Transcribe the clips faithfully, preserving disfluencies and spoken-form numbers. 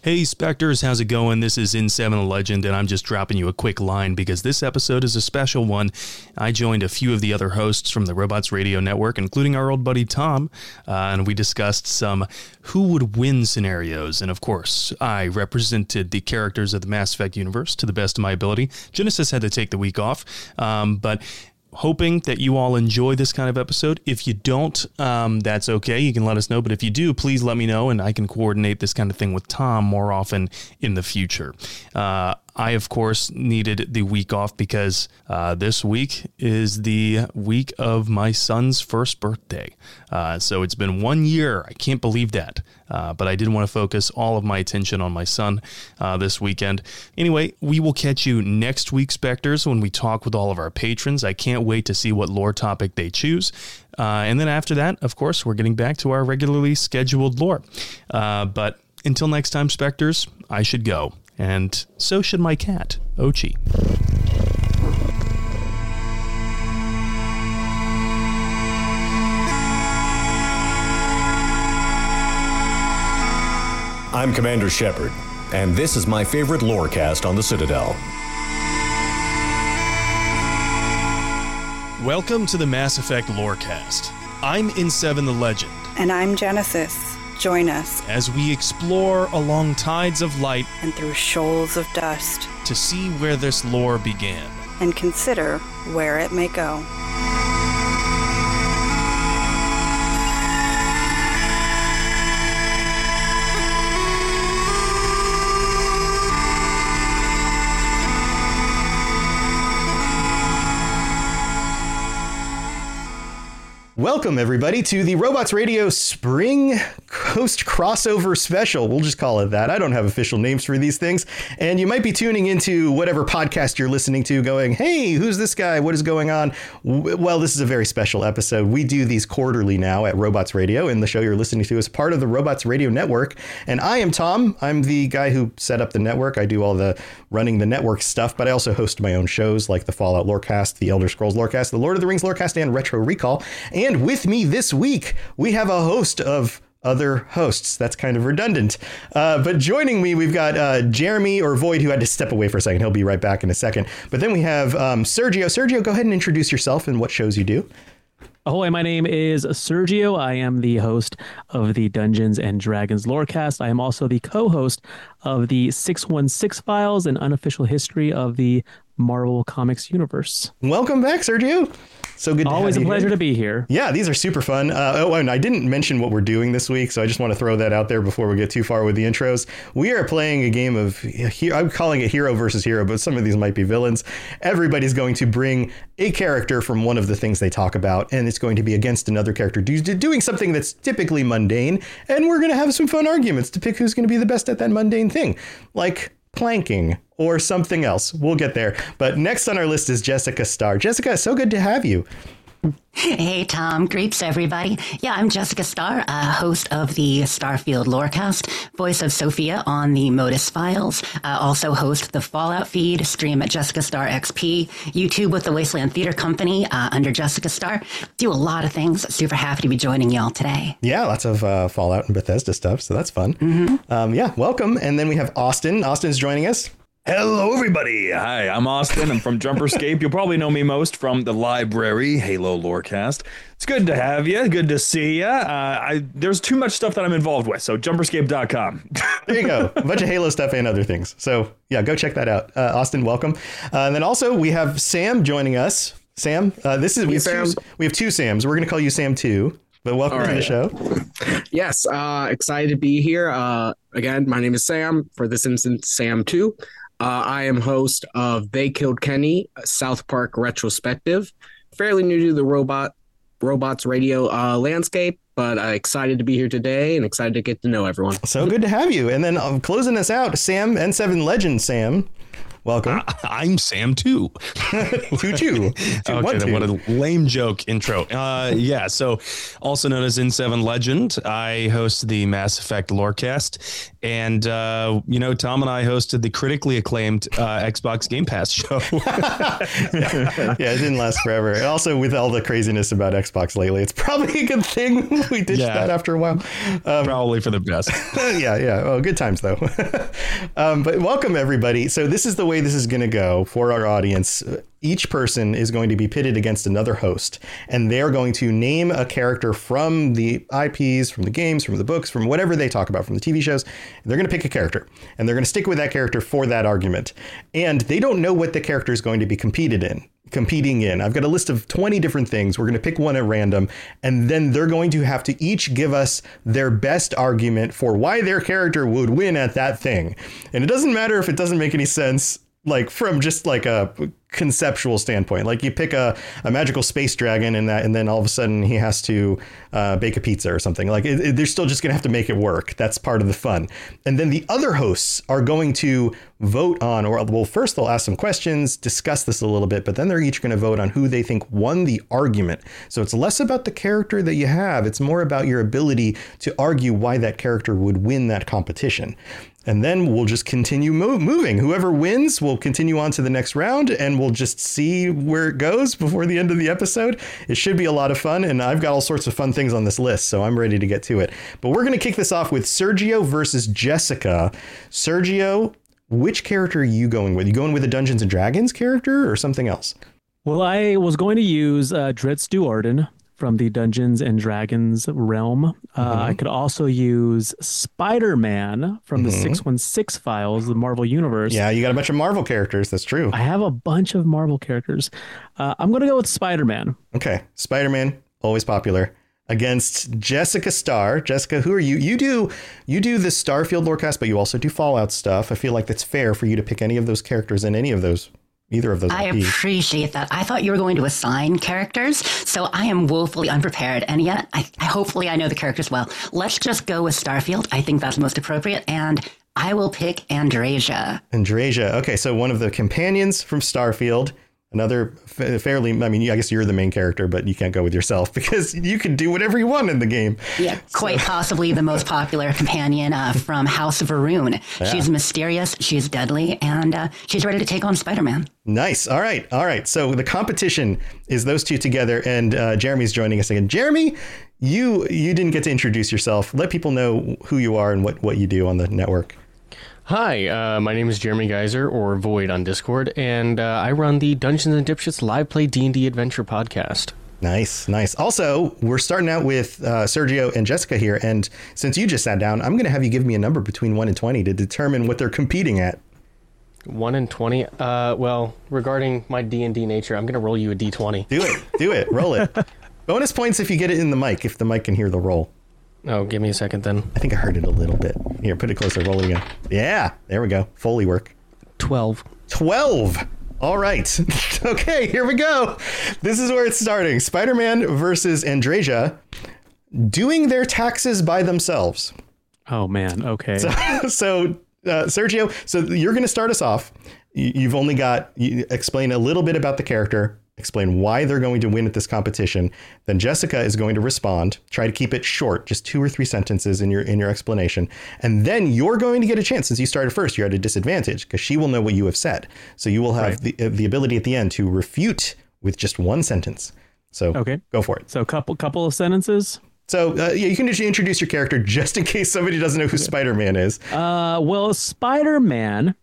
Hey Spectres, how's it going? This is N seven the Legend, and I'm just dropping you a quick line because this episode is a special one. I joined a few of the other hosts from the Robots Radio Network, including our old buddy Tom, uh, and we discussed some who would win scenarios. And of course, I represented the characters of the Mass Effect universe to the best of my ability. Genesis had to take the week off, um, but hoping that you all enjoy this kind of episode. If you don't, um, that's okay. You can let us know. But if you do, please let me know, and I can coordinate this kind of thing with Tom more often in the future. Uh, I, of course, needed the week off because uh, this week is the week of my son's first birthday. Uh, so it's been one year. I can't believe that. Uh, but I did want to focus all of my attention on my son uh, this weekend. Anyway, we will catch you next week, Spectres, when we talk with all of our patrons. I can't wait to see what lore topic they choose. Uh, and then after that, of course, we're getting back to our regularly scheduled lore. Uh, but until next time, Spectres, I should go. And so should my cat, Ochi. I'm Commander Shepard, and this is my favorite lorecast on the Citadel. Welcome to the Mass Effect Lorecast. I'm N seven the Legend. And I'm Genesis. Join us as we explore along tides of light and through shoals of dust to see where this lore began and consider where it may go. Welcome, everybody, to the Robots Radio Spring Coast Crossover Special. We'll just call it that. I don't have official names for these things. And you might be tuning into whatever podcast you're listening to going, hey, who's this guy? What is going on? Well, this is a very special episode. We do these quarterly now at Robots Radio, and the show you're listening to is part of the Robots Radio Network. And I am Tom. I'm the guy who set up the network. I do all the running the network stuff, but I also host my own shows like the Fallout Lorecast, the Elder Scrolls Lorecast, the Lord of the Rings Lorecast, and Retro Recall. And with me this week, we have a host of other hosts. That's kind of redundant. Uh, but joining me, we've got uh, Jeremy, or Void, who had to step away for a second. He'll be right back in a second. But then we have um, Sergio. Sergio, go ahead and introduce yourself and what shows you do. Ahoy, my name is Sergio. I am the host of the Dungeons and Dragons Lorecast. I am also the co-host of the six one six Files, an unofficial history of the Marvel Comics universe. Welcome back, Sergio. So good to Always have a you pleasure here. to be here. Yeah, these are super fun. Uh, oh, and I didn't mention what we're doing this week, so I just want to throw that out there before we get too far with the intros. We are playing a game of, I'm calling it hero versus hero, but some of these might be villains. Everybody's going to bring a character from one of the things they talk about, and it's going to be against another character doing something that's typically mundane, and we're going to have some fun arguments to pick who's going to be the best at that mundane thing, like planking or something else. We'll get there. But next on our list is Jessica Starr. Jessica, so good to have you. Hey, Tom. Greeps, everybody. Yeah, I'm Jessica Starr, uh, host of the Starfield Lorecast, voice of Sophia on the Modus Files, uh, also host the Fallout feed, stream at Jessica Starr X P, YouTube with the Wasteland Theater Company uh, under Jessica Starr. Do a lot of things. Super happy to be joining y'all today. Yeah, lots of uh, Fallout and Bethesda stuff, so that's fun. Mm-hmm. Um, yeah, welcome. And then we have Austin. Austin's joining us. Hello, everybody. Hi, I'm Austin. I'm from Jumperscape. You'll probably know me most from the Library Halo Lorecast. It's good to have you. Good to see you. Uh, I, there's too much stuff that I'm involved with, so jumperscape dot com. There you go. A bunch of Halo stuff and other things. So, yeah, go check that out. Uh, Austin, welcome. Uh, and then also we have Sam joining us. Sam, uh, this is we have, two, we have two Sams. We're going to call you Sam two. But welcome right. to the show. Yes, uh, excited to be here. Uh, again, my name is Sam. For this instance, Sam two. Uh, I am host of They Killed Kenny, South Park Retrospective. Fairly new to the robot robots radio uh, landscape, but uh, excited to be here today and excited to get to know everyone. So good to have you. And then um, closing us out, Sam, N seven Legend Sam. Welcome. I, I'm Sam too. two, two. two okay, one, then two. what a lame joke intro. Uh, yeah, so also known as N seven Legend, I host the Mass Effect Lorecast. And, uh, you know, Tom and I hosted the critically acclaimed uh, Xbox Game Pass show. yeah, it didn't last forever. And also, with all the craziness about Xbox lately, it's probably a good thing we ditched Yeah. that after a while. Um, Probably for the best. yeah, yeah. Oh, good times, though. um, but welcome, everybody. So this is the way this is going to go for our audience. Each person is going to be pitted against another host, and they're going to name a character from the I Ps, from the games, from the books, from whatever they talk about, from the T V shows. They're going to pick a character, and they're going to stick with that character for that argument. And they don't know what the character is going to be competed in. competing in. I've got a list of twenty different things. We're going to pick one at random, and then they're going to have to each give us their best argument for why their character would win at that thing. And it doesn't matter if it doesn't make any sense, like from just like a conceptual standpoint. Like you pick a, a magical space dragon and that, and then all of a sudden he has to uh, bake a pizza or something. Like it, it, they're still just going to have to make it work. That's part of the fun. And then the other hosts are going to vote on, or well, first they'll ask some questions, discuss this a little bit, but then they're each going to vote on who they think won the argument. So it's less about the character that you have. It's more about your ability to argue why that character would win that competition. And then we'll just continue mo- moving. Whoever wins will continue on to the next round, and we'll just see where it goes before the end of the episode. It should be a lot of fun, and I've got all sorts of fun things on this list, so I'm ready to get to it. But we're going to kick this off with Sergio versus Jessica. Sergio, which character are you going with? You going with a Dungeons and Dragons character or something else? Well, I was going to use uh, Dritz Duarden from the Dungeons and Dragons realm. Uh, mm-hmm. I could also use Spider-Man from the mm-hmm. six one six files, the Marvel Universe. Yeah, you got a bunch of Marvel characters. That's true. I have a bunch of Marvel characters. Uh, I'm going to go with Spider-Man. Okay. Spider-Man, always popular. Against Jessica Starr. Jessica, who are you? You do you do the Starfield Lorecast, but you also do Fallout stuff. I feel like that's fair for you to pick any of those characters in any of those. Either of those. I I Ps. Appreciate that. I thought you were going to assign characters, so I am woefully unprepared. And yet, I, I hopefully I know the characters well. Let's just go with Starfield. I think that's most appropriate. And I will pick Andrasia. Andrasia. Okay, so one of the companions from Starfield. Another fa- fairly, I mean, I guess you're the main character, but you can't go with yourself because you can do whatever you want in the game. Yeah, quite so. Possibly the most popular companion uh, from House of Varun. Yeah. She's mysterious, she's deadly, and uh, she's ready to take on Spider-Man. Nice. All right. All right. So the competition is those two together, and uh, Jeremy's joining us again. Jeremy, you you didn't get to introduce yourself. Let people know who you are and what, what you do on the network. Hi, uh, my name is Jeremy Geyser, or Void on Discord, and uh, I run the Dungeons and Dipshits Live Play D and D Adventure podcast. Nice, nice. Also, we're starting out with uh, Sergio and Jessica here, and since you just sat down, I'm going to have you give me a number between one and twenty to determine what they're competing at. one and twenty? Uh, well, regarding my D and D nature, I'm going to roll you a d twenty. Do it, do it, roll it. Bonus points if you get it in the mic, if the mic can hear the roll. Oh, give me a second then. I think I heard it a little bit. Here, put it closer. Roll it again. Yeah, there we go. Foley work. twelve. twelve. All right. Okay, here we go. This is where it's starting. Spider-Man versus Andrasia doing their taxes by themselves. Oh, man. Okay. So, so uh, Sergio, so you're going to start us off. You've only got, you explain a little bit about the character. Explain why they're going to win at this competition. Then Jessica is going to respond. Try to keep it short, just two or three sentences in your in your explanation. And then you're going to get a chance, since you started first, you're at a disadvantage because she will know what you have said. So you will have right. the the ability at the end to refute with just one sentence. So okay, go for it. So a couple couple of sentences. So uh, yeah, you can just introduce your character just in case somebody doesn't know who Spider-Man is. Uh, well, Spider-Man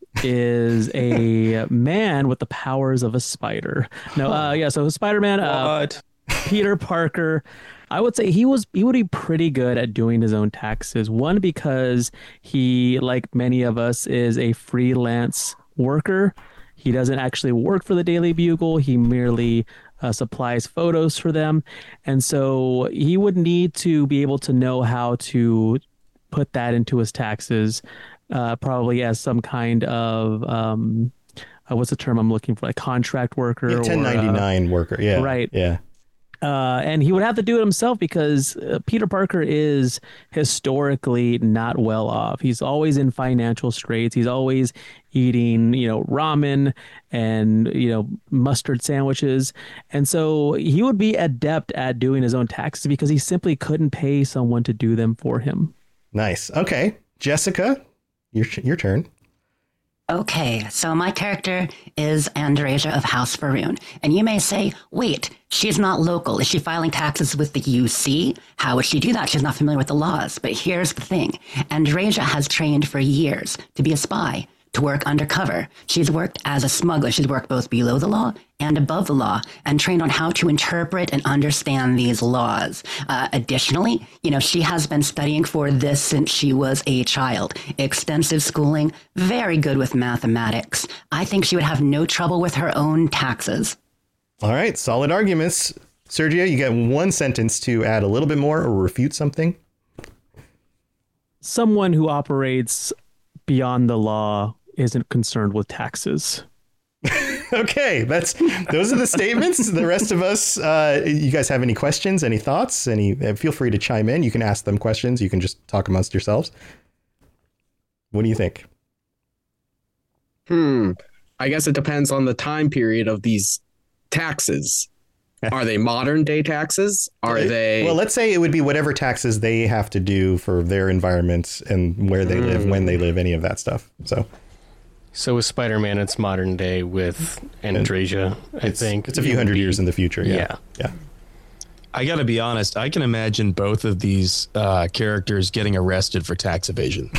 is a man with the powers of a spider. No, uh, yeah. So Spider-Man, uh, Peter Parker. I would say he was he would be pretty good at doing his own taxes. One, because he, like many of us, is a freelance worker. He doesn't actually work for the Daily Bugle. He merely uh, supplies photos for them. And so he would need to be able to know how to put that into his taxes, uh, probably as some kind of, um, uh, what's the term I'm looking for? Like contract worker. Yeah, ten ninety-nine or, uh, worker. Yeah. Right. Yeah. Uh, and he would have to do it himself because uh, Peter Parker is historically not well off. He's always in financial straits. He's always eating, you know, ramen and, you know, mustard sandwiches. And so he would be adept at doing his own taxes because he simply couldn't pay someone to do them for him. Nice. Okay. Jessica, your, your turn. Okay, so my character is Andreja of House Faroon. And you may say, wait, she's not local. Is she filing taxes with the U C? How would she do that? She's not familiar with the laws. But here's the thing. Andreja has trained for years to be a spy, to work undercover. She's worked as a smuggler. She's worked both below the law and above the law and trained on how to interpret and understand these laws. Uh, additionally, you know, she has been studying for this since she was a child. Extensive schooling, very good with mathematics. I think she would have no trouble with her own taxes. All right. Solid arguments. Sergio, you get one sentence to add a little bit more or refute something. Someone who operates beyond the law isn't concerned with taxes. Okay, that's those are the statements. The rest of us, uh, you guys have any questions, any thoughts, any? Feel free to chime in. You can ask them questions. You can just talk amongst yourselves. What do you think? Hmm. I guess it depends on the time period of these taxes. Are they modern day taxes? Are they? Well, let's say it would be whatever taxes they have to do for their environment and where they mm. live, when they live, any of that stuff. So. So with Spider-Man, it's modern day. With Andreja, I it's, think it's a few hundred be, years in the future. Yeah, yeah. yeah. I got to be honest. I can imagine both of these uh, characters getting arrested for tax evasion.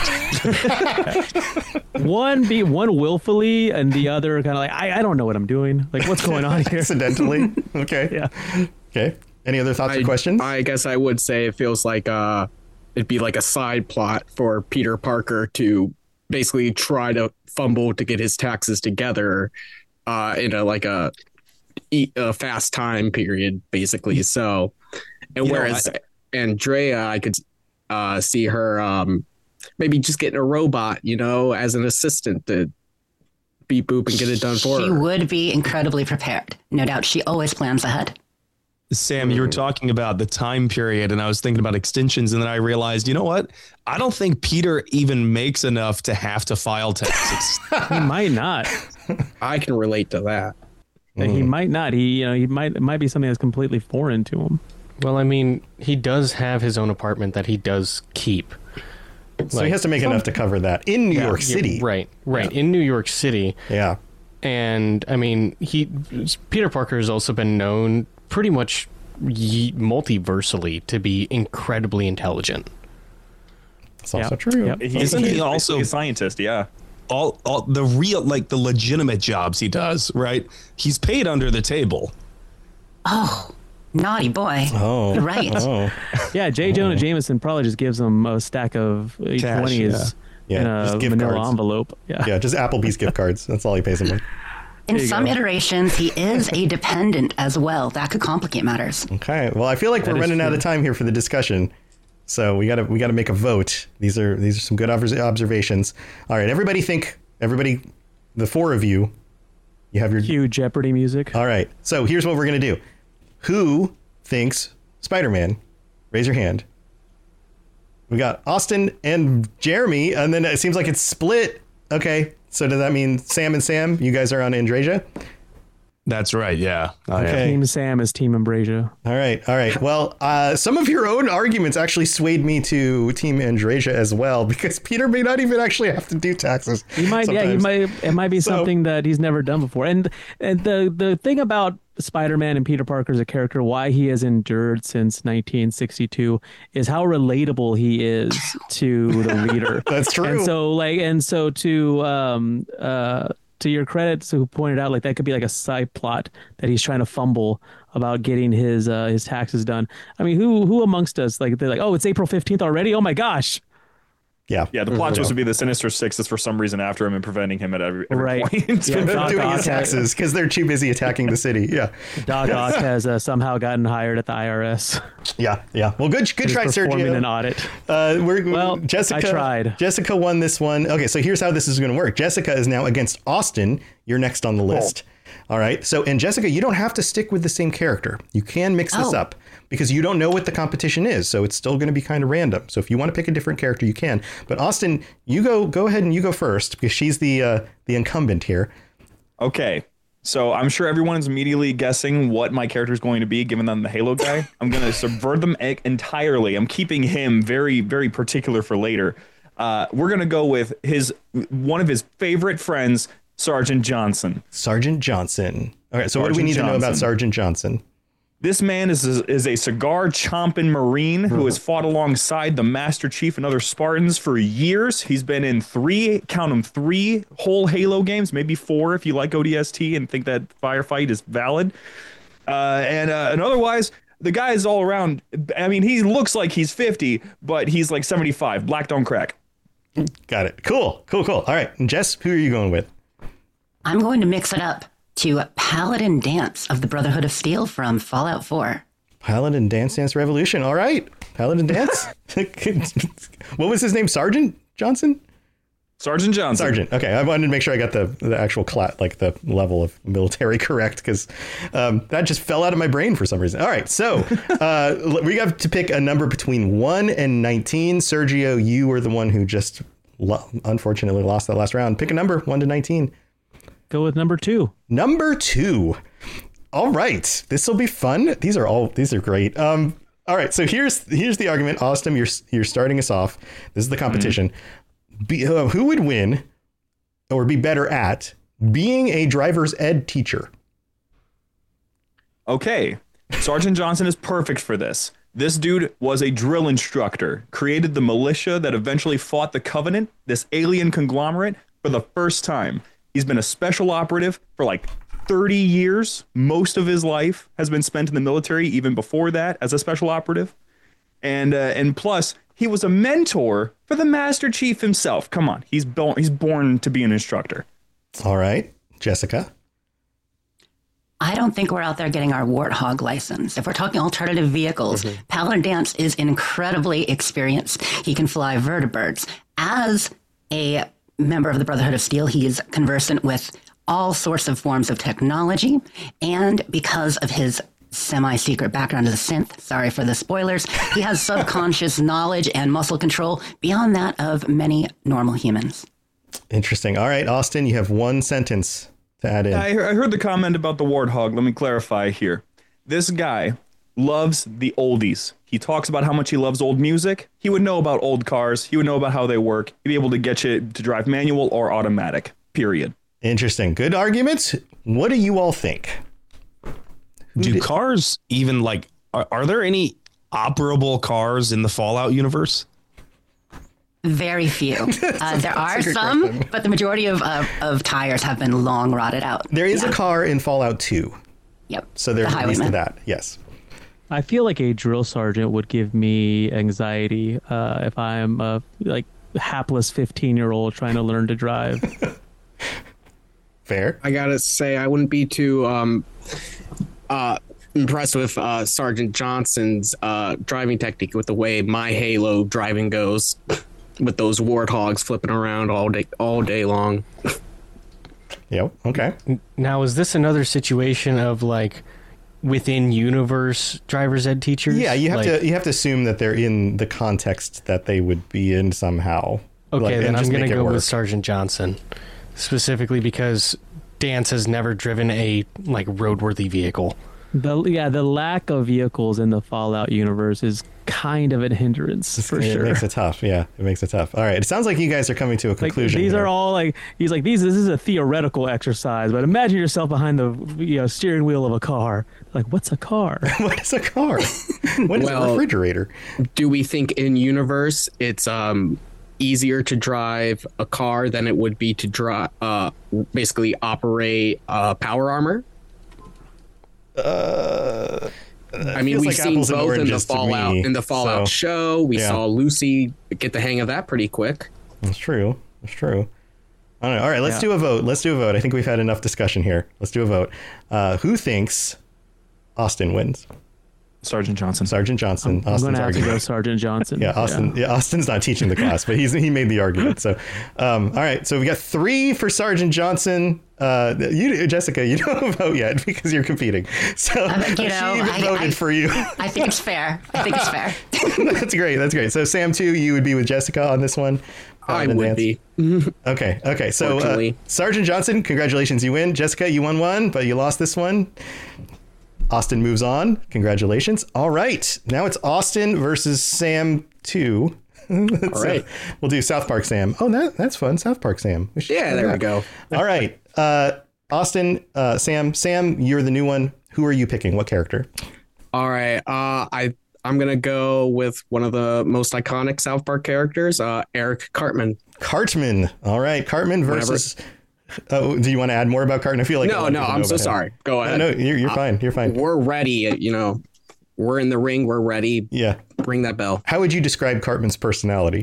one be one willfully, and the other kind of like, I, I don't know what I'm doing. Like, what's going on here? Accidentally. Okay. Yeah. Okay. Any other thoughts I, or questions? I guess I would say it feels like uh, it'd be like a side plot for Peter Parker to basically try to fumble to get his taxes together uh, in a like a, a fast time period, basically. So, and you whereas know, I, Andrea, I could uh, see her um, maybe just getting a robot, you know, as an assistant to beep boop and get it done for she her. She would be incredibly prepared. No doubt. She always plans ahead. Sam, you were talking about the time period, and I was thinking about extensions, and then I realized, you know what? I don't think Peter even makes enough to have to file taxes. He might not. I can relate to that. Mm. He might not. He, you know, he might. It might be something that's completely foreign to him. Well, I mean, he does have his own apartment that he does keep. So like, he has to make some, enough to cover that in New yeah, York City. Yeah, right, right. Yeah. In New York City. Yeah. And I mean, he Peter Parker has also been known pretty much multiversally to be incredibly intelligent. That's also yep. true. Yep. He's, Isn't he's he also a scientist? Yeah. All, all the real, like the legitimate jobs he does, right? He's paid under the table. Oh, naughty boy. Oh, You're right. Oh. Yeah, J. Jonah oh. Jameson probably just gives him a stack of twenties yeah. in yeah, a manila cards. envelope. Yeah, yeah, just Applebee's gift cards. That's all he pays him with. In some go. iterations, he is a dependent as well. That could complicate matters. Okay. Well, I feel like that we're running true. out of time here for the discussion. So we gotta we gotta make a vote. These are these are some good observations. All right, everybody think everybody, the four of you, you have your cue Jeopardy music. All right. So here's what we're gonna do. Who thinks Spider-Man? Raise your hand. We got Austin and Jeremy, and then it seems like it's split. Okay. So does that mean Sam and Sam, you guys are on Andreja? That's right. Yeah. Okay. Team Sam is Team Andreja. All right. All right. Well, uh, some of your own arguments actually swayed me to Team Andreja as well, because Peter may not even actually have to do taxes. He might. Sometimes. Yeah. He might. It might be so, something that he's never done before. And and the the thing about Spider-Man and Peter Parker as a character, why he has endured since nineteen sixty-two, is how relatable he is to the reader. That's true. And so like, and so to um uh. to your credit, so who pointed out like that could be like a side plot that he's trying to fumble about getting his uh, his taxes done. I mean, who who amongst us like they're like, oh, it's April fifteenth already? Oh my gosh. Yeah. Yeah. The plot mm-hmm. twist would be the Sinister Six is for some reason after him and preventing him at every, every right. point. Yeah, they're doing his taxes because they're too busy attacking the city. Yeah. Doc Ock has uh, somehow gotten hired at the I R S. Yeah. Yeah. Well, good, good try, Sergio. Performing an audit. Uh, we're, well, Jessica, I tried. Jessica won this one. Okay. So here's how this is going to work. Jessica is now against Austin. You're next on the list. All right. So, and Jessica, you don't have to stick with the same character. You can mix this Oh. up because you don't know what the competition is. So it's still going to be kind of random. So if you want to pick a different character, you can. But Austin, you go go ahead and you go first because she's the uh, the incumbent here. Okay. So I'm sure everyone's immediately guessing what my character is going to be, given them the Halo guy. I'm going to subvert them e- entirely. I'm keeping him very, very particular for later. Uh, we're going to go with his one of his favorite friends, Sergeant Johnson. Sergeant Johnson. All right. So what do we Sergeant need to know about Johnson. Sergeant Johnson? This man is a, is a cigar chomping Marine who has fought alongside the Master Chief and other Spartans for years. He's been in three, count them, three whole Halo games, maybe four if you like O D S T and think that firefight is valid. Uh, and, uh, and otherwise, the guy is all around. I mean, he looks like he's fifty, but he's like seventy-five. Black don't crack. Got it. Cool. Cool. Cool. All right. And Jess, who are you going with? I'm going to mix it up to Paladin Dance of the Brotherhood of Steel from Fallout four. Paladin Dance Dance Revolution. All right. Paladin Dance. What was his name? Sergeant Johnson? Sergeant Johnson. Sergeant. Okay. I wanted to make sure I got the, the actual cla- like the level of military correct because um, that just fell out of my brain for some reason. All right. So uh, we got to pick a number between one and nineteen. Sergio, you were the one who just lo- unfortunately lost that last round. Pick a number, one to nineteen. Go with number two. Number two. All right. This will be fun. These are all, these are great. Um, all right. So here's, here's the argument. Austin, you're, you're starting us off. This is the competition. Mm-hmm. Be, uh, who would win or be better at being a driver's ed teacher? Okay. Sergeant Johnson is perfect for this. This dude was a drill instructor, created the militia that eventually fought the Covenant, this alien conglomerate, for the first time. He's been a special operative for like thirty years. Most of his life has been spent in the military, even before that, as a special operative. And uh, and plus, he was a mentor for the Master Chief himself. Come on, he's born he's born to be an instructor. All right, Jessica. I don't think we're out there getting our Warthog license. If we're talking alternative vehicles, Mm-hmm. Paladin Dance is incredibly experienced. He can fly vertibirds. As a member of the Brotherhood of Steel, he is conversant with all sorts of forms of technology. And because of his semi-secret background as a synth, sorry for the spoilers, he has subconscious knowledge and muscle control beyond that of many normal humans. Interesting. All right, Austin, you have one sentence to add in. I, I heard the comment about the Warthog. Let me clarify here. This guy loves the oldies. He talks about how much he loves old music. He would know about old cars. He would know about how they work. He'd be able to get you to drive manual or automatic, period. Interesting. Good arguments. What do you all think? Do cars even like, are, are there any operable cars in the Fallout universe? Very few. Uh, there are some, question. but the majority of, uh, of tires have been long rotted out. There is Yeah. a car in Fallout two. Yep. So there's The at least Highwayman. that. Yes. I feel like a drill sergeant would give me anxiety uh, if I'm a like hapless fifteen year old trying to learn to drive. Fair. I gotta say, I wouldn't be too um, uh, impressed with uh, Sergeant Johnson's uh, driving technique with the way my Halo driving goes, with those warthogs flipping around all day, all day long. Yep. Okay. Now, is this another situation of like within universe driver's ed teachers? Yeah, you have Like, to you have to assume that they're in the context that they would be in somehow. Okay, Like, and then I'm just going make to it go work. with Sergeant Johnson, specifically because Dance has never driven a like roadworthy vehicle. The yeah, the lack of vehicles in the Fallout universe is kind of a hindrance for it sure. makes it tough. Yeah, it makes it tough. All right. It sounds like you guys are coming to a Like, conclusion. these here. are all like he's like these. This is a theoretical exercise, but imagine yourself behind the you know steering wheel of a car. Like, what's a car? What is a car? What is a Well- refrigerator? Do we think in universe it's um easier to drive a car than it would be to drive uh basically operate uh power armor? Uh, I mean, feels we've like seen apples and both in the oranges to Fallout me, in the Fallout so- show. We yeah. saw Lucy get the hang of that pretty quick. That's true. That's true. I don't know. All right, let's Yeah. do a vote. Let's do a vote. I think we've had enough discussion here. Let's do a vote. Uh, who thinks Austin wins? Sergeant Johnson. Sergeant Johnson. I'm, I'm going to have argument. to go Sergeant Johnson. Yeah, Austin. Yeah. yeah, Austin's not teaching the class, but he's he made the argument. So, um, all right. So we got three for Sergeant Johnson. Uh, you, Jessica, you don't vote yet because you're competing. So um, you she know, even I, voted I, for you. I think it's fair. I think it's fair. That's great. That's great. So Sam, too, you would be with Jessica on this one. I would Nance. be. Okay. Okay. So uh, Sergeant Johnson, congratulations, you win. Jessica, you won one, but you lost this one. Austin moves on. Congratulations. All right. Now it's Austin versus Sam two. All right. Uh, we'll do South Park Sam. Oh, that that's fun. South Park Sam. We yeah, there that. we go. All right. Uh, Austin, uh, Sam, Sam, you're the new one. Who are you picking? What character? All right. Uh, I, I'm going to go with one of the most iconic South Park characters, uh, Eric Cartman. Cartman. All right. Cartman versus... Whenever. Oh, do you want to add more about Cartman? I feel like no, no. I'm so sorry. Him. Go ahead. No, no, you're, you're uh, fine. You're fine. We're ready. You know, we're in the ring. We're ready. Yeah. Ring that bell. How would you describe Cartman's personality?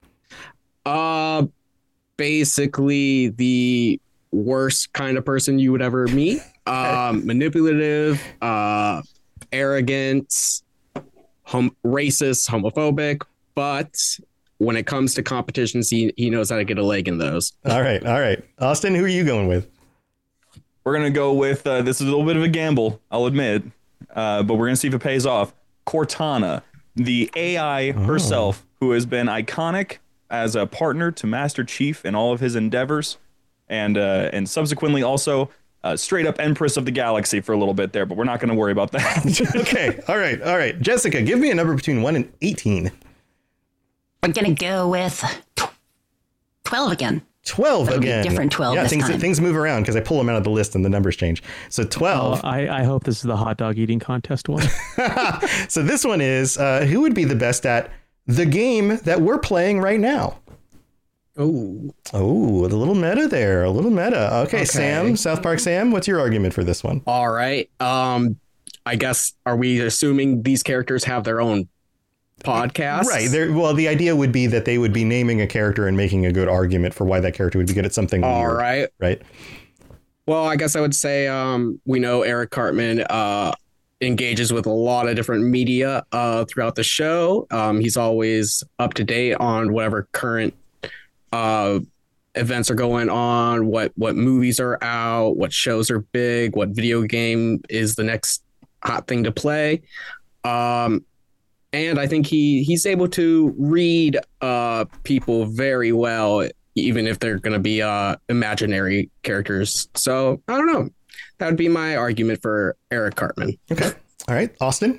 Uh, basically the worst kind of person you would ever meet. Um, manipulative, uh, arrogant, hom- racist, homophobic, but when it comes to competitions, he, he knows how to get a leg in those. All right. All right. Austin, who are you going with? We're going to go with, uh, this is a little bit of a gamble, I'll admit, uh, but we're going to see if it pays off. Cortana, the A I oh. herself, who has been iconic as a partner to Master Chief in all of his endeavors, and uh, and subsequently also uh, straight up Empress of the Galaxy for a little bit there, but we're not going to worry about that. Okay. All right. All right. Jessica, give me a number between one and eighteen. I'm going to go with twelve again. twelve That'll again. Different twelve. Yeah, this things time. things move around because I pull them out of the list and the numbers change. So twelve. Oh, I, I hope this is the hot dog eating contest one. So this one is uh, who would be the best at the game that we're playing right now? Oh, oh, the little meta there, a little meta. Okay, okay, Sam, South Park Sam, what's your argument for this one? All right. Um, I guess are we assuming these characters have their own podcast? Right. There. Well, the idea would be that they would be naming a character and making a good argument for why that character would be good at something. All weird, right. Right. Well, I guess I would say um, we know Eric Cartman uh, engages with a lot of different media uh, throughout the show. Um, he's always up to date on whatever current uh, events are going on, what what movies are out, what shows are big, what video game is the next hot thing to play. Um, and I think he he's able to read uh, people very well, even if they're going to be uh, imaginary characters. So I don't know. That would be my argument for Eric Cartman. Okay. All right. Austin?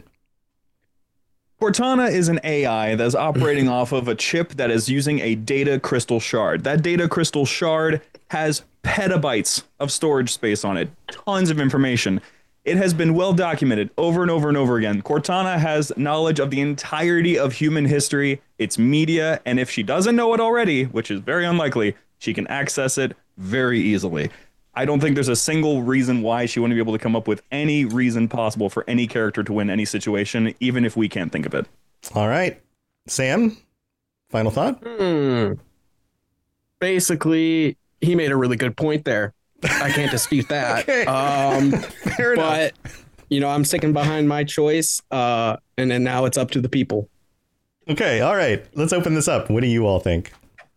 Cortana is an A I that's operating off of a chip that is using a data crystal shard. That data crystal shard has petabytes of storage space on it, tons of information. It has been well documented over and over and over again. Cortana has knowledge of the entirety of human history, its media, and if she doesn't know it already, which is very unlikely, she can access it very easily. I don't think there's a single reason why she wouldn't be able to come up with any reason possible for any character to win any situation, even if we can't think of it. All right. Sam, final thought? Hmm. Basically, he made a really good point there. I can't dispute that. Okay. Um, Fair but, enough. you know, I'm sticking behind my choice, uh, and then now it's up to the people. Okay. All right. Let's open this up. What do you all think?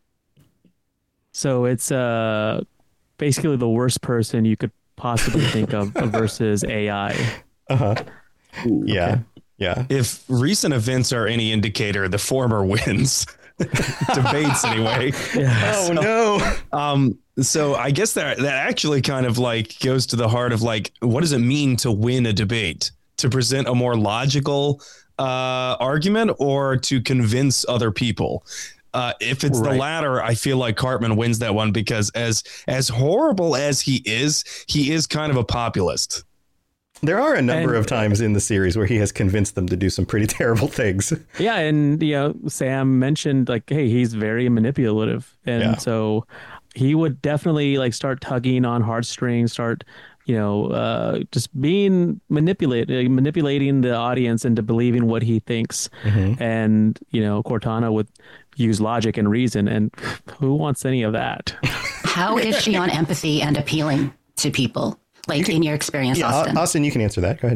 So it's uh, basically the worst person you could possibly think of versus A I. Uh-huh. Ooh, yeah. Okay. Yeah. If recent events are any indicator, the former wins. Debates anyway. Yeah. Oh so, no. Um, so I guess that that actually kind of like goes to the heart of like, what does it mean to win a debate? To present a more logical uh, argument or to convince other people? Uh, if it's right. the latter, I feel like Cartman wins that one because as as horrible as he is, he is kind of a populist. There are a number and, of times in the series where he has convinced them to do some pretty terrible things. Yeah, and you know, Sam mentioned like, hey, he's very manipulative, and yeah. so he would definitely like start tugging on heartstrings, start, you know, uh, just being manipulated, manipulating the audience into believing what he thinks, mm-hmm. and you know, Cortana would use logic and reason, and who wants any of that? How is she on empathy and appealing to people? Like you can, in your experience, yeah, Austin? Austin, you can answer that. Go ahead.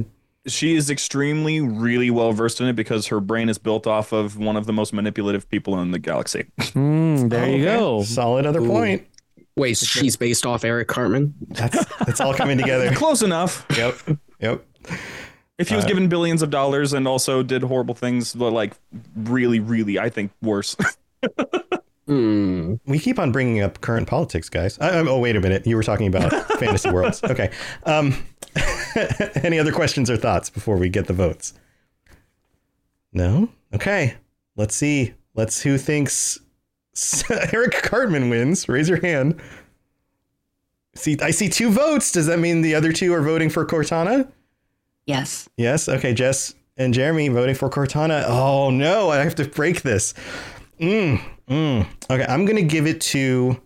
she is extremely, really well versed in it because her brain is built off of one of the most manipulative people in the galaxy. Mm, there you Okay. go. Solid other Ooh. point. Wait, she's based off Eric Cartman? That's that's all coming together. Close enough. Yep. Yep. If he was Uh, given billions of dollars and also did horrible things, but like really, really, I think worse. Hmm. We keep on bringing up current politics, guys. I, oh, wait a minute. You were talking about fantasy worlds. Okay. Um, any other questions or thoughts before we get the votes? No? Okay. Let's see. Let's who thinks Eric Cartman wins. Raise your hand. See, I see two votes. Does that mean the other two are voting for Cortana? Yes. Yes. Okay. Jess and Jeremy voting for Cortana. Oh, no. I have to break this. Mm, mm. Okay. I'm going to give it to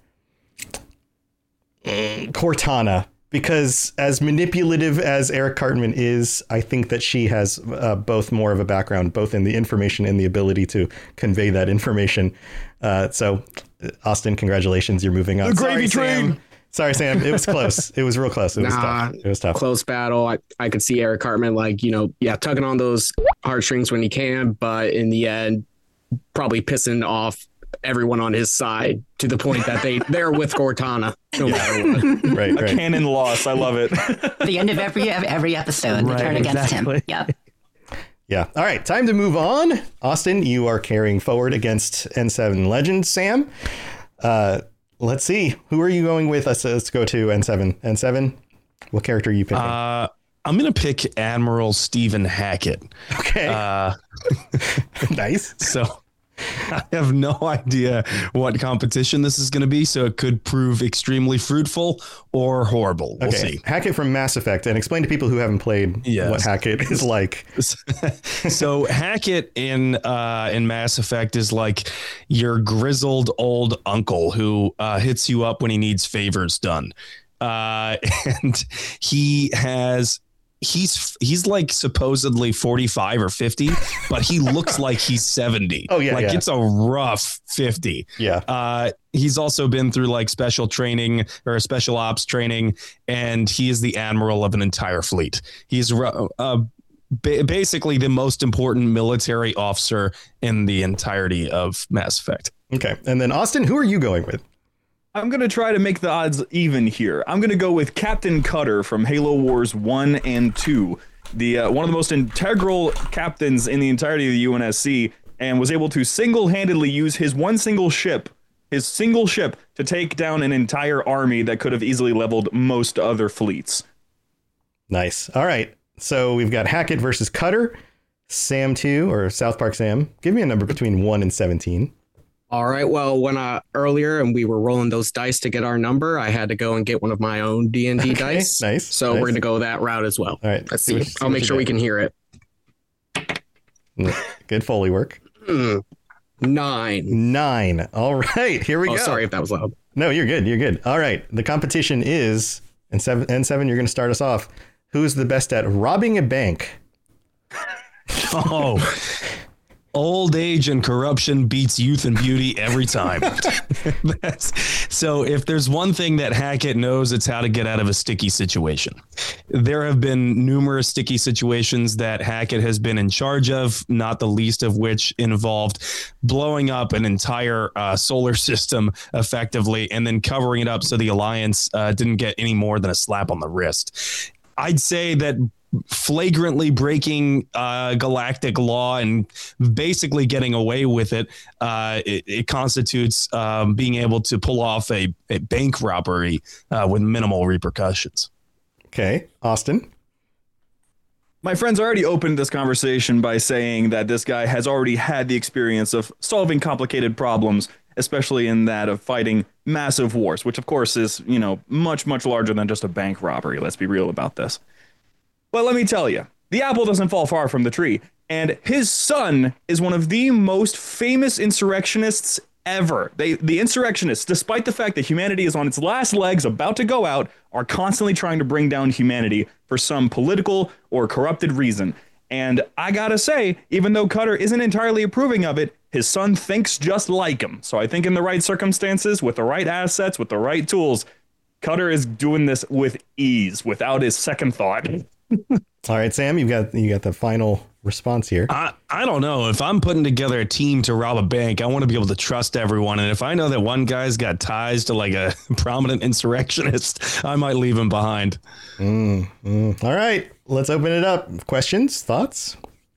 mm, Cortana because as manipulative as Eric Cartman is, I think that she has uh, both more of a background, both in the information and the ability to convey that information. Uh, so, Austin, congratulations. You're moving on. The gravy Sorry, train. Sam. Sorry, Sam. It was close. It was real close. It was Nah, tough. It was tough. Close battle. I, I could see Eric Cartman, like, you know, yeah, tugging on those heartstrings when he can, but in the end, probably pissing off everyone on his side to the point that they, they're with Cortana no matter what. Right, A right. canon loss. I love it. The end of every every episode, they Right, turn against exactly. him. Yep. Yeah. All right. Time to move on. Austin, you are carrying forward against N seven Legend. Sam, uh, let's see. Who are you going with? Let's, let's go to N seven. N seven, what character are you picking? Uh, I'm going to pick Admiral Stephen Hackett. okay. Uh, nice. so I have no idea what competition this is going to be, so it could prove extremely fruitful or horrible. We'll Okay. see. Hackett from Mass Effect. And explain to people who haven't played Yes. what Hackett is like. So Hackett in uh, in Mass Effect is like your grizzled old uncle who uh, hits you up when he needs favors done, uh, and he has. He's he's like supposedly forty-five or fifty, but he looks like he's seventy. Oh, yeah, like yeah. it's a rough fifty. Yeah. Uh, he's also been through like special training or special ops training, and he is the admiral of an entire fleet. He's uh, ba- basically the most important military officer in the entirety of Mass Effect. Okay. And then Austin, who are you going with? I'm going to try to make the odds even here. I'm going to go with Captain Cutter from Halo Wars one and two, the uh, one of the most integral captains in the entirety of the U N S C, and was able to single-handedly use his one single ship, his single ship, to take down an entire army that could have easily leveled most other fleets. Nice. All right. So we've got Hackett versus Cutter. Sam two or South Park Sam. Give me a number between one and seventeen. All right. Well, when I earlier and we were rolling those dice to get our number, I had to go and get one of my own D and D Okay, dice. nice, So nice. we're going to go that route as well. All right. Let's See see. what- see I'll what make you sure we get. can hear it. Good Foley work. Hmm. Nine. Nine. All right. Here we Oh, go. sorry if that was loud. No, you're good. You're good. All right. The competition is N seven. N seven. You're going to start us off. Who's the best at robbing a bank? Oh, old age and corruption beats youth and beauty every time. That's, so if there's one thing that Hackett knows, it's how to get out of a sticky situation. There have been numerous sticky situations that Hackett has been in charge of, not the least of which involved blowing up an entire uh, solar system effectively and then covering it up so the Alliance uh, didn't get any more than a slap on the wrist. I'd say that flagrantly breaking uh, galactic law and basically getting away with it, uh, it, it constitutes um, being able to pull off a, a bank robbery uh, with minimal repercussions. Okay. Austin. My friends already opened this conversation by saying that this guy has already had the experience of solving complicated problems, especially in that of fighting massive wars, which of course is, you know, much, much larger than just a bank robbery. Let's be real about this. But let me tell you, the apple doesn't fall far from the tree, and his son is one of the most famous insurrectionists ever. They, the insurrectionists, despite the fact that humanity is on its last legs, about to go out, are constantly trying to bring down humanity for some political or corrupted reason. And I gotta say, even though Cutter isn't entirely approving of it, his son thinks just like him. So I think in the right circumstances, with the right assets, with the right tools, Cutter is doing this with ease, without his second thought. All right, Sam, you got you got the final response here. I, I don't know. If I'm putting together a team to rob a bank, I want to be able to trust everyone. And if I know that one guy's got ties to like a prominent insurrectionist, I might leave him behind. Mm, mm. All right, let's open it up. Questions, thoughts?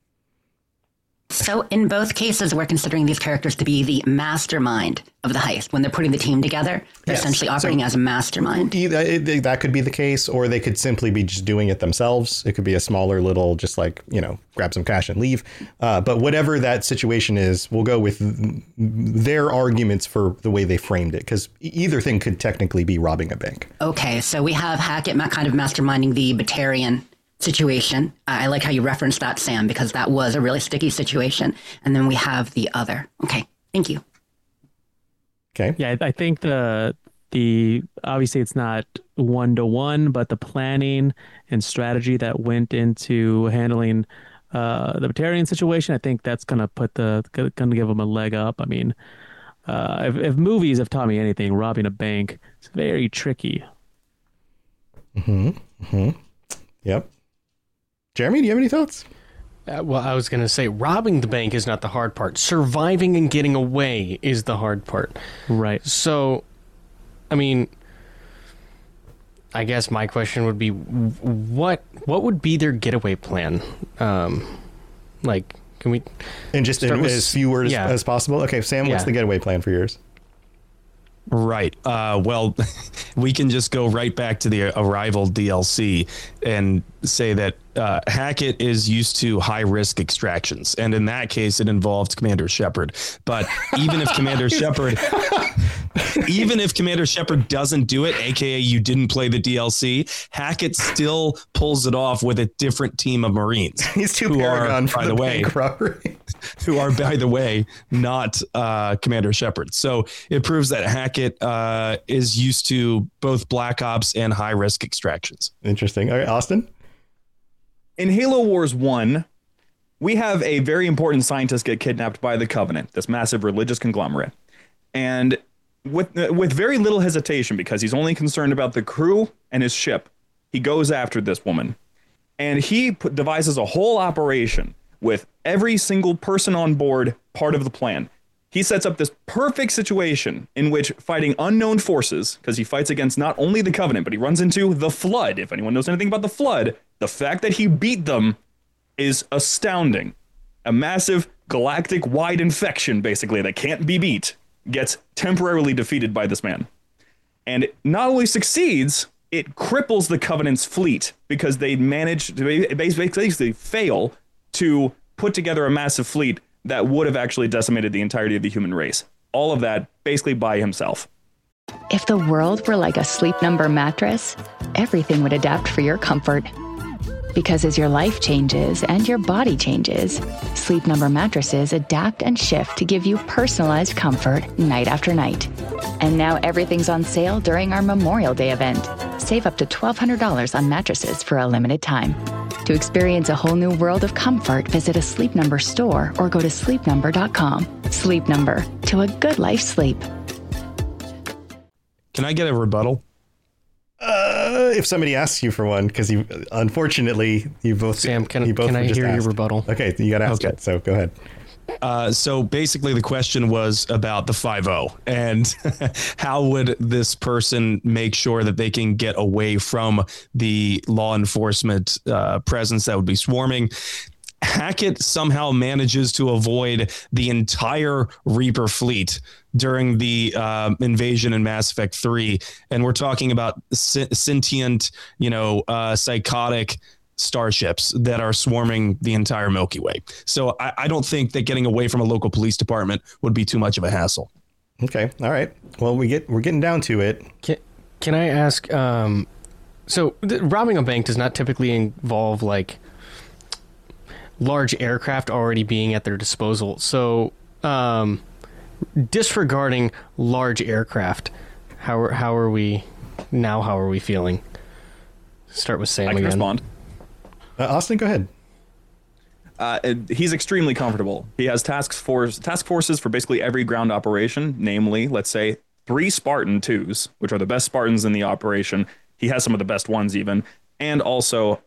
So in both cases, we're considering these characters to be the mastermind of the heist. When they're putting the team together, they're Yes. essentially operating So- as a mastermind. Either, it, that could be the case, or they could simply be just doing it themselves. It could be a smaller little, just like, you know, grab some cash and leave. Uh, but whatever that situation is, we'll go with their arguments for the way they framed it, because either thing could technically be robbing a bank. Okay, so we have Hackett ma- kind of masterminding the Batarian situation. I like how you referenced that, Sam, because that was a really sticky situation. And then we have the other. Okay, thank you. Okay. Yeah, I I think the the obviously it's not one to one, but the planning and strategy that went into handling uh, the Batarian situation, I think that's gonna put the gonna give them a leg up. I mean, uh, if, if movies have taught me anything, robbing a bank is very tricky. Mm-hmm. Mm-hmm. Yep. Jeremy, do you have any thoughts? Uh, well, I was going to say robbing the bank is not the hard part. Surviving and getting away is the hard part. Right. So, I mean, I guess my question would be, what what would be their getaway plan? Um, like, can we... And just in start with- as few words yeah. as possible. Okay, Sam, what's Yeah. the getaway plan for yours? Right. Uh, well, we can just go right back to the Arrival D L C and say that uh, Hackett is used to high risk extractions. And in that case, it involved Commander Shepard. But even if Commander Shepard, even if Commander Shepard doesn't do it, A K A you didn't play the D L C, Hackett still pulls it off with a different team of Marines. He's too who Paragon are, for by the the way, bank robbery. who are, by the way, not uh, Commander Shepard. So it proves that Hackett uh, is used to both Black Ops and high risk extractions. Interesting. All right, Austin? In Halo Wars one, we have a very important scientist get kidnapped by the Covenant, this massive religious conglomerate. And with with very little hesitation, because he's only concerned about the crew and his ship, he goes after this woman. And he put, devises a whole operation with every single person on board part of the plan. He sets up this perfect situation in which fighting unknown forces, because he fights against not only the Covenant, but he runs into the Flood. If anyone knows anything about the Flood, the fact that he beat them is astounding. A massive galactic-wide infection, basically, that can't be beat, gets temporarily defeated by this man. And it not only succeeds, it cripples the Covenant's fleet, because they managed to basically fail to put together a massive fleet that would have actually decimated the entirety of the human race. All of that basically by himself. If the world were like a Sleep Number mattress, everything would adapt for your comfort. Because as your life changes and your body changes, Sleep Number mattresses adapt and shift to give you personalized comfort night after night. And now everything's on sale during our Memorial Day event. Save up to twelve hundred dollars on mattresses for a limited time. To experience a whole new world of comfort, visit a Sleep Number store or go to sleep number dot com. Sleep Number, to a good life sleep. Can I get a rebuttal? Uh, if somebody asks you for one, because you, unfortunately, you both. Sam, can, you both can were I just hear asked. your rebuttal? Okay, you got to ask Okay. it. So go ahead. Uh, so basically the question was about the five oh and how would this person make sure that they can get away from the law enforcement uh, presence that would be swarming. Hackett somehow manages to avoid the entire Reaper fleet during the uh, invasion in Mass Effect three. And we're talking about sentient, you know, uh, psychotic starships that are swarming the entire Milky Way. So I, I don't think that getting away from a local police department would be too much of a hassle. Okay. All right. Well, we get we're getting down to it. Can, can I ask, um, so th- robbing a bank does not typically involve like large aircraft already being at their disposal. So um, disregarding large aircraft, how are, how are we now? How are we feeling? Start with Sam I can again. respond. Uh, Austin, go ahead. Uh, he's extremely comfortable. He has task force task forces for basically every ground operation, namely, let's say, three Spartan twos, which are the best Spartans in the operation. He has some of the best ones even, and also a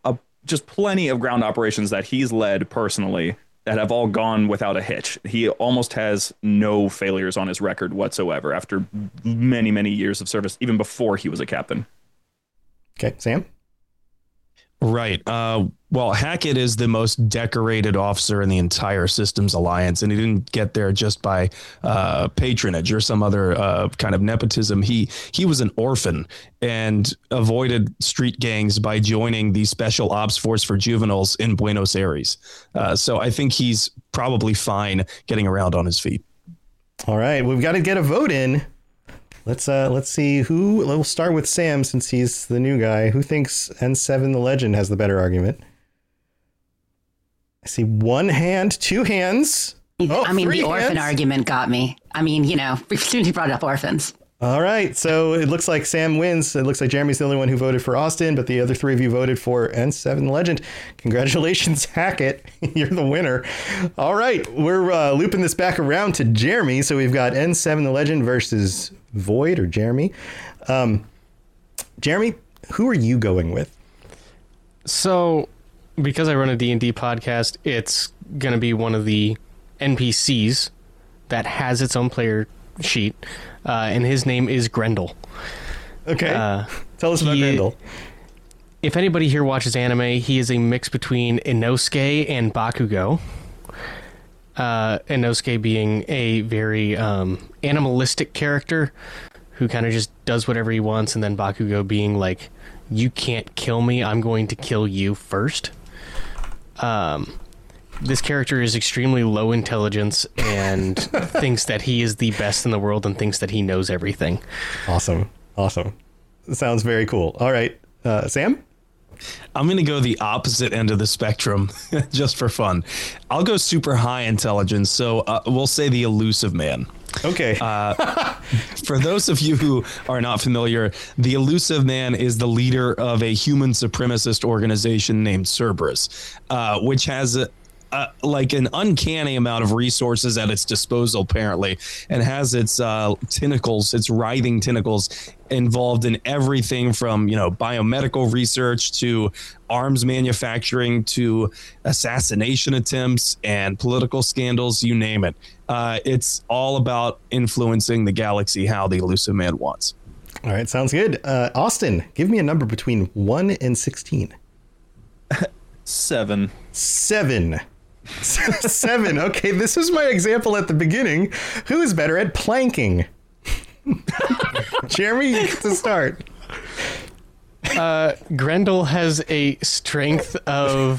just plenty of ground operations that he's led personally that have all gone without a hitch. He almost has no failures on his record whatsoever after many, many years of service, even before he was a captain. Okay, Sam? Right. Uh, well, Hackett is the most decorated officer in the entire Systems Alliance, and he didn't get there just by uh, patronage or some other uh, kind of nepotism. He he was an orphan and avoided street gangs by joining the Special Ops Force for Juveniles in Buenos Aires. Uh, so I think he's probably fine getting around on his feet. All right, we've got to get a vote in. Let's uh let's see who. We'll start with Sam since he's the new guy. Who thinks N seven the Legend has the better argument? I see one hand, two hands. Oh, I mean, three the orphan hands. argument got me. I mean, you know, as soon as you brought up orphans. All right, so it looks like Sam wins. It looks like Jeremy's the only one who voted for Austin, but the other three of you voted for N seven the Legend. Congratulations, Hackett. You're the winner. All right, we're uh, looping this back around to Jeremy. So we've got N seven the Legend versus Void or Jeremy. Um, Jeremy, who are you going with? So, because I run a D and D podcast, it's going to be one of the N P Cs that has its own player sheet, uh, and his name is Grendel. Okay, uh, tell us about he, Grendel. If anybody here watches anime, he is a mix between Inosuke and Bakugo. Uh, Inosuke being a very um, animalistic character who kind of just does whatever he wants, and then Bakugo being like, you can't kill me, I'm going to kill you first. Um, this character is extremely low intelligence and thinks that he is the best in the world and thinks that he knows everything. Awesome. Awesome. Sounds very cool. All right. Uh, Sam? I'm going to go the opposite end of the spectrum just for fun. I'll go super high intelligence. So uh, we'll say the Elusive Man. Okay. uh, for those of you who are not familiar, the Elusive Man is the leader of a human supremacist organization named Cerberus, uh, which has a, Uh, like an uncanny amount of resources at its disposal, apparently, and has its uh, tentacles, its writhing tentacles involved in everything from, you know, biomedical research to arms manufacturing to assassination attempts and political scandals, you name it. Uh, it's all about influencing the galaxy how the Elusive Man wants. All right, sounds good. Uh, Austin, give me a number between one and sixteen. Seven. Seven. Seven. Okay, this is my example at the beginning. Who is better at planking? Jeremy, you get to start. Uh, Grendel has a strength of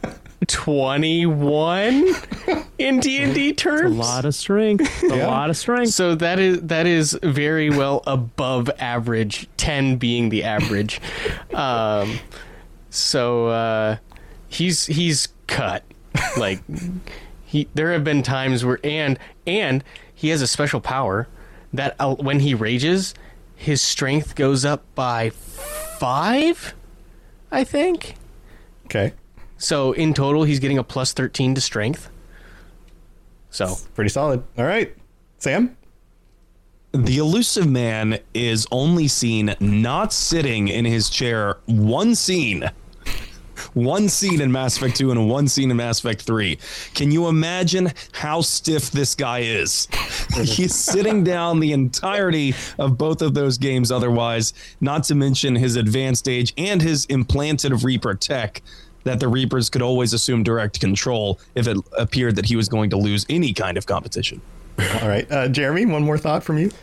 twenty-one in D and D terms. A lot of strength. A Yeah. lot of strength. So that is that is very well above average. ten being the average. Um, so uh, he's he's cut. Like he, there have been times where, and and he has a special power that uh, when he rages, his strength goes up by five, I think. Okay. So in total, he's getting a plus thirteen to strength. So pretty solid. All right, Sam. The Elusive Man is only seen not sitting in his chair one scene. One scene in Mass Effect two and one scene in Mass Effect three. Can you imagine how stiff this guy is? He's sitting down the entirety of both of those games otherwise, not to mention his advanced age and his implanted Reaper tech that the Reapers could always assume direct control if it appeared that he was going to lose any kind of competition. All right, uh, Jeremy, one more thought from you.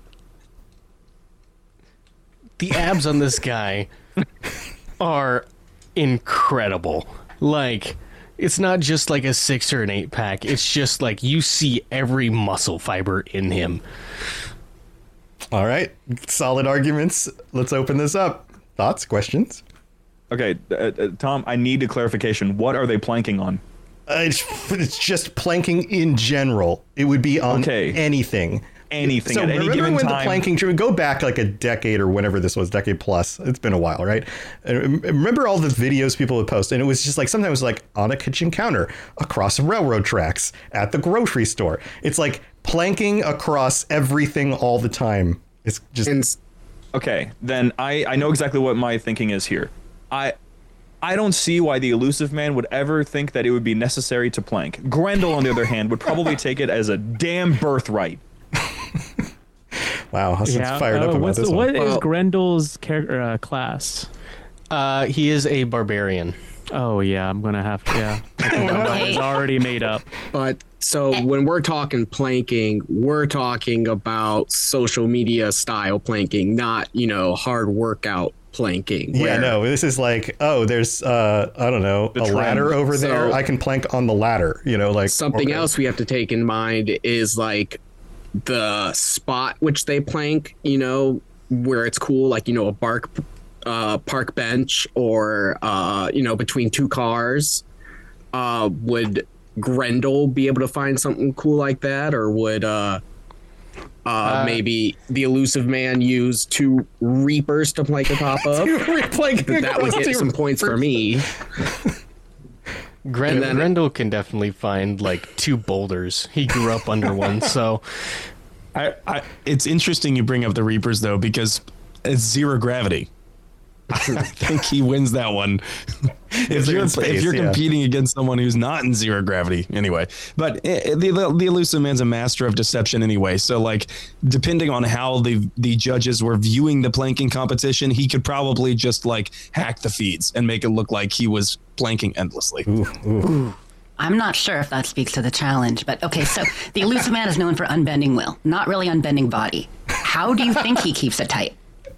the abs on this guy are incredible. Like, it's not just like a six or an eight pack. It's just like you see every muscle fiber in him. All right. Solid arguments. Let's open this up. Thoughts, questions? Okay, uh, uh, Tom, I need a clarification. What are they planking on? Uh, it's, it's just planking in general. It would be on okay. anything. Anything so at any remember given when time. the planking tree would go back like a decade or whenever this was, decade plus. It's been a while, right? And remember all the videos people would post, and it was just like sometimes like on a kitchen counter, across railroad tracks, at the grocery store. It's like planking across everything all the time. It's just okay. Then I I know exactly what my thinking is here. I I don't see why the elusive man would ever think that it would be necessary to plank. Grendel, on the other hand, would probably take it as a damn birthright. Wow, Hassan's Yeah, fired uh, up about what's this the, one. What is Well- Grendel's character uh, class? Uh, he is a barbarian. Oh yeah, I'm gonna have to. Yeah, I think my mind is already made up. But so when we're talking planking, we're talking about social media style planking, not, you know, hard workout planking. Yeah, where- no, this is like, oh, there's, uh, I don't know, a trend. ladder over So- there. I can plank on the ladder, you know, like Something okay. else we have to take in mind is like the spot which they plank, you know, where it's cool, like, you know, a bark uh park bench or uh you know, between two cars. Uh would Grendel be able to find something cool like that, or would uh uh, Uh, maybe the elusive man use two reapers to plank atop of? Planking That would across get two some points for me. Gren- And then- Grendel can definitely find like two boulders. He grew up under one, so I, I, it's interesting you bring up the Reapers though, because it's zero gravity. I think he wins that one. if they're you're in space, if you're yeah. competing against someone who's not in zero gravity, anyway. But uh, the, the the elusive man's a master of deception anyway. So like, depending on how the the judges were viewing the planking competition, he could probably just like hack the feeds and make it look like he was planking endlessly. Ooh, ooh. I'm not sure if that speaks to the challenge, but okay, so the elusive man is known for unbending will, not really unbending body. How do you think he keeps it tight?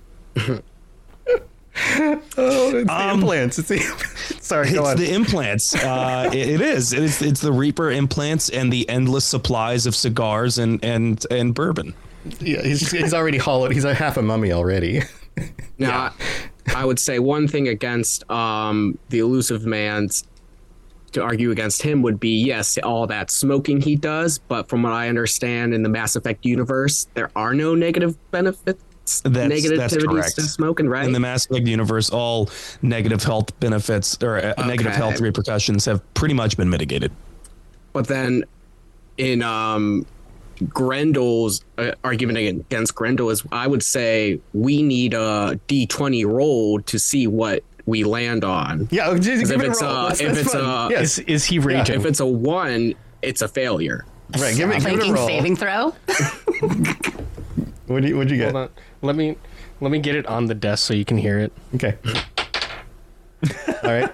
Oh, it's the implants. It's the sorry. Go It's on. the implants. Uh, it, it is. It's it's the Reaper implants and the endless supplies of cigars and and and bourbon. Yeah, he's he's already hollowed. He's a half a mummy already. Now, I would say one thing against um, the elusive man's, to argue against him, would be, yes, all that smoking he does, but from what I understand in the Mass Effect universe, there are no negative benefits, That's, that's negativities correct. to smoking, right? In the Mass Effect universe, all negative health benefits or uh, negative Okay. health repercussions have pretty much been mitigated. But then in um, Grendel's uh, argument against Grendel is, I would say we need a D twenty roll to see what we land on. Yeah, just give if it a it's roll. a- That's- if that's it's fun. a- yes. is is he raging? If it's a one, it's a failure. Right, give it, give it a Planking roll. saving throw? What do you, what'd you get? Hold on. Let me let me get it on the desk so you can hear it. Okay. All right.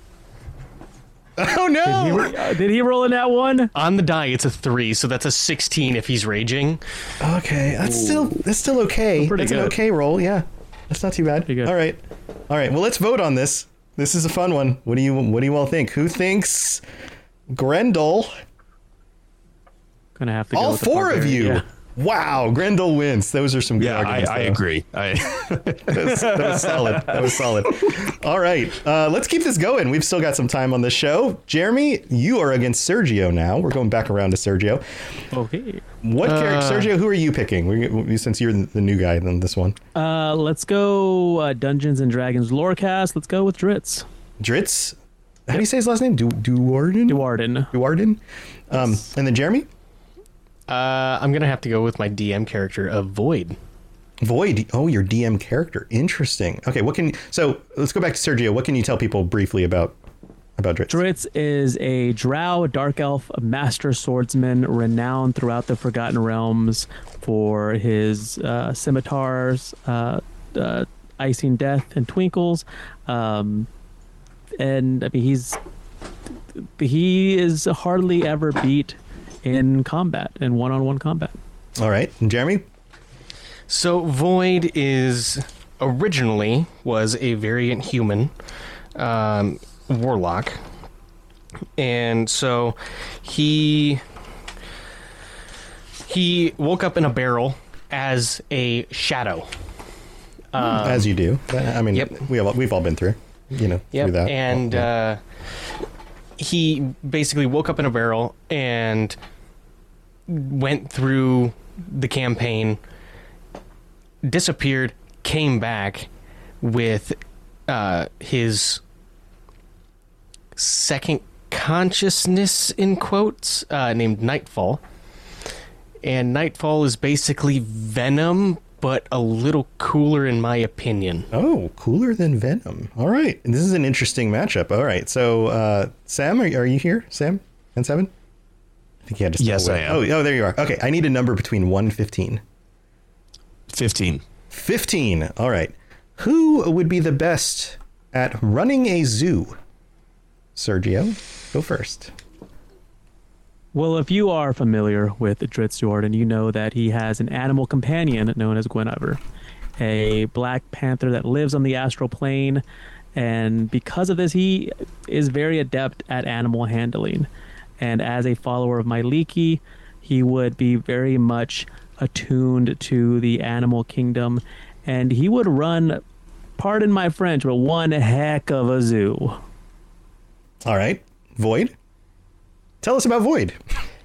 Oh no! Uh, did he roll in that one? On the die, it's a three, so that's a sixteen if he's raging. Okay, that's still that's still okay. Pretty That's an good. okay roll. Yeah, that's not too bad. Pretty good. All right, all right. Well, let's vote on this. This is a fun one. What do you What do you all think? Who thinks Grendel? Gonna have to go All with the four of barbarian, you. yeah. Wow, Grendel wins. Those are some good Yeah, I, arguments. I though. agree. I, that, was, that was solid. That was solid. All right, uh, let's keep this going. We've still got some time on this show. Jeremy, you are against Sergio now. We're going back around to Sergio. Okay. What character, Sergio? Who are you picking? We, since you're the new guy in this one, Uh, let's go uh, Dungeons and Dragons Lorecast. Let's go with Dritz. Dritz. How do you say his last name? Du Duarden. Duarden. Duarden. Um, and then Jeremy. Uh, I'm gonna have to go with my D M character of Void. Void. Oh, your D M character. Interesting. Okay, what can so let's go back to Sergio. What can you tell people briefly about about Dritz? Dritz is a drow, dark elf, a master swordsman, renowned throughout the Forgotten Realms for his uh, scimitars, uh, uh, icing death, and twinkles. Um, and I mean, he's he is hardly ever beat in combat, in one-on-one combat. All right, and Jeremy. So Void is originally was a variant human um, warlock, and so he he woke up in a barrel as a shadow. Um, As you do. I mean, Yep. we have, we've all been through, you know, Yep. through that. And Yeah. uh, he basically woke up in a barrel and went through the campaign, disappeared, came back with uh, his second consciousness, in quotes, uh, named Nightfall. And Nightfall is basically Venom but a little cooler in my opinion. Oh, cooler than Venom. All right. And this is an interesting matchup. All right. So, uh, Sam, are, are you here? Sam and Seven? I think you had to step Yes, away. I am. Oh, oh, there you are. Okay. I need a number between one and fifteen. fifteen. fifteen. All right. Who would be the best at running a zoo? Sergio, go first. Well, if you are familiar with Dritz Jordan, you know that he has an animal companion known as Gwenever, a black panther that lives on the astral plane. And because of this, he is very adept at animal handling. And as a follower of Myliki, he would be very much attuned to the animal kingdom. And he would run, pardon my French, but one heck of a zoo. All right. Void? Tell us about Void.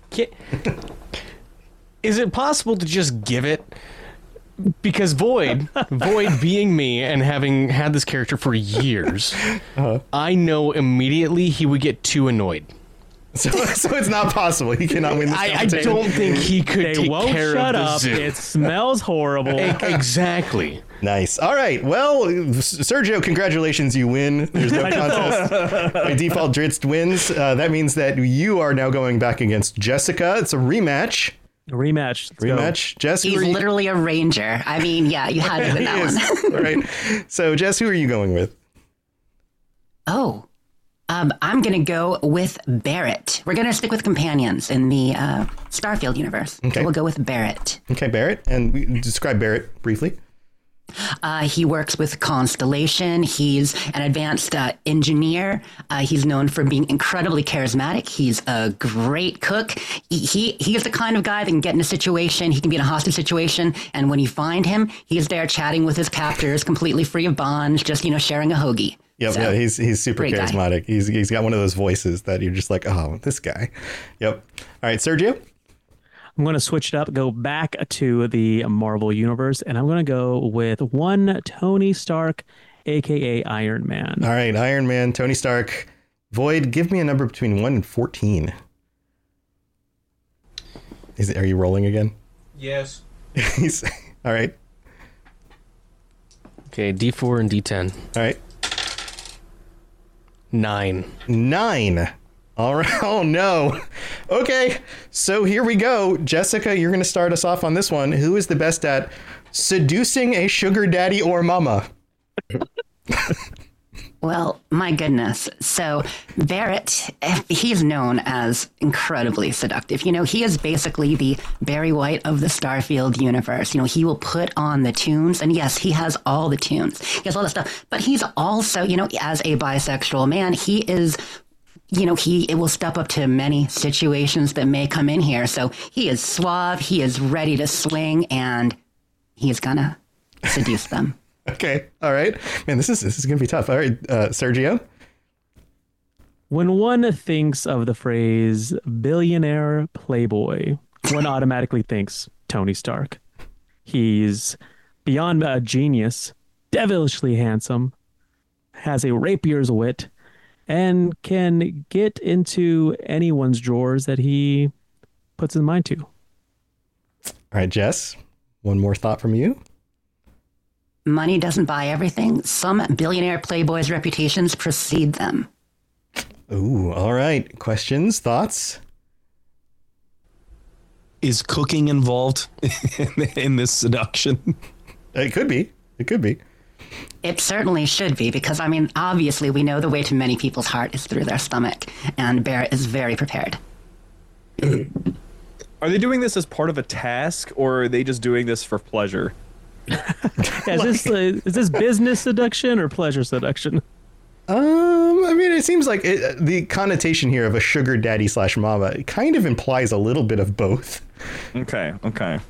Is it possible to just give it? Because Void, Void being me and having had this character for years, uh-huh. I know immediately he would get too annoyed. So, so it's not possible. He cannot win this I, I don't think he could they take won't care shut of the up. zoo. It smells horrible. Exactly. Nice. All right. Well, Sergio, congratulations. You win. There's no contest. By default, Dritz wins. Uh, that means that you are now going back against Jessica. It's a rematch. A rematch. Let's rematch. Go. Jess, He's literally a ranger. I mean, yeah, you had to win that one. All right. So, Jess, who are you going with? Oh. Um, I'm going to go with Barrett. We're going to stick with companions in the uh, Starfield universe. Okay. So we'll go with Barrett. Okay, Barrett. And we describe Barrett briefly. Uh, he works with Constellation. He's an advanced uh, engineer. Uh, he's known for being incredibly charismatic. He's a great cook. He, he he is the kind of guy that can get in a situation. He can be in a hostage situation, and when you find him, he's there chatting with his captors, completely free of bonds, just you know sharing a hoagie. Yep, so, yeah, he's he's super charismatic. Guy. He's he's got one of those voices that you're just like, oh, this guy. Yep. All right, Sergio. I'm going to switch it up, go back to the Marvel Universe, and I'm going to go with one Tony Stark, a k a. Iron Man. All right, Iron Man, Tony Stark. Void, give me a number between one and fourteen. Is it, are you rolling again? Yes. He's, all right. Okay, D four and D ten. All right. Nine. Nine. All right. Oh, no. Okay. So here we go. Jessica, you're going to start us off on this one. Who is the best at seducing a sugar daddy or mama? Well, my goodness. So Barrett, he's known as incredibly seductive. You know, he is basically the Barry White of the Starfield universe. You know, he will put on the tunes. And yes, he has all the tunes. He has all the stuff. But he's also, you know, as a bisexual man, he is... You know, he it will step up to many situations that may come in here. So he is suave, he is ready to swing, and he is gonna seduce them. Okay, all right, man. This is this is gonna be tough. All right, uh, Sergio. When one thinks of the phrase billionaire playboy, one automatically thinks Tony Stark. He's beyond a genius, devilishly handsome, has a rapier's wit, and can get into anyone's drawers that he puts his mind to. All right, Jess, one more thought from you. Money doesn't buy everything. Some billionaire playboys' reputations precede them. Ooh, all right. Questions, thoughts? Is cooking involved in this seduction? It could be. It could be. It certainly should be, because, I mean, obviously we know the way to many people's heart is through their stomach, and Barrett is very prepared. Are they doing this as part of a task, or are they just doing this for pleasure? Yeah, is, this, uh, is this business seduction or pleasure seduction? Um, I mean, it seems like it, the connotation here of a sugar daddy slash mama it kind of implies a little bit of both. Okay, okay.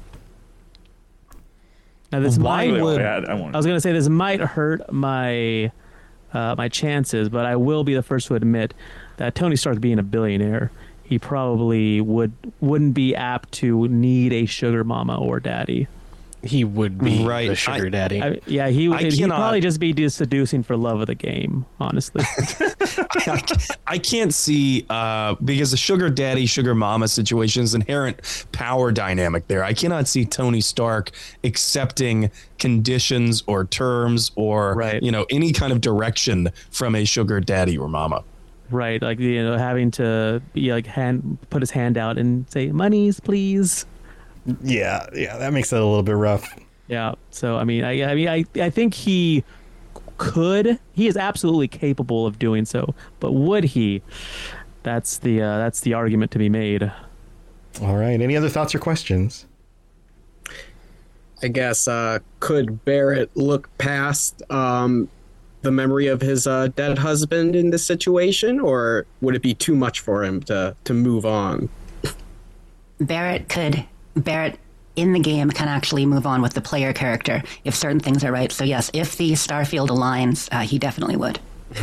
Now this Why might. would, I, I, I was gonna say this might hurt my uh, my chances, but I will be the first to admit that Tony Stark being a billionaire, he probably would wouldn't be apt to need a sugar mama or daddy. he would be Right. the sugar I- daddy. I, yeah, he I would he'd cannot- probably just be just seducing for love of the game, honestly. I, I can't see uh, because the sugar daddy, sugar mama situation is inherent power dynamic there. I cannot see Tony Stark accepting conditions or terms or Right. you know any kind of direction from a sugar daddy or mama. Right, like you know, having to be like hand put his hand out and say monies, please. Yeah, yeah, that makes it a little bit rough. Yeah. So I mean, I I mean, I I think he could. He is absolutely capable of doing so. But would he? That's the uh, that's the argument to be made. All right. Any other thoughts or questions? I guess uh, could Barrett look past um, the memory of his uh, dead husband in this situation, or would it be too much for him to to move on? Barrett could Barrett in the game can actually move on with the player character if certain things are right. So yes, if the Starfield aligns, uh, he definitely would.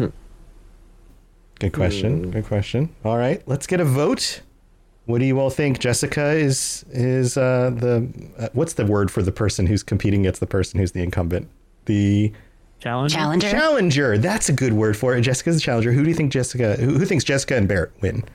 Good question. Good question. All right, let's get a vote. What do you all think? Jessica is is uh, the uh, what's the word for the person who's competing against the person who's the incumbent? The Challenger. Challenger. challenger. That's a good word for it. Jessica's the challenger. Who do you think Jessica? Who, who thinks Jessica and Barrett win?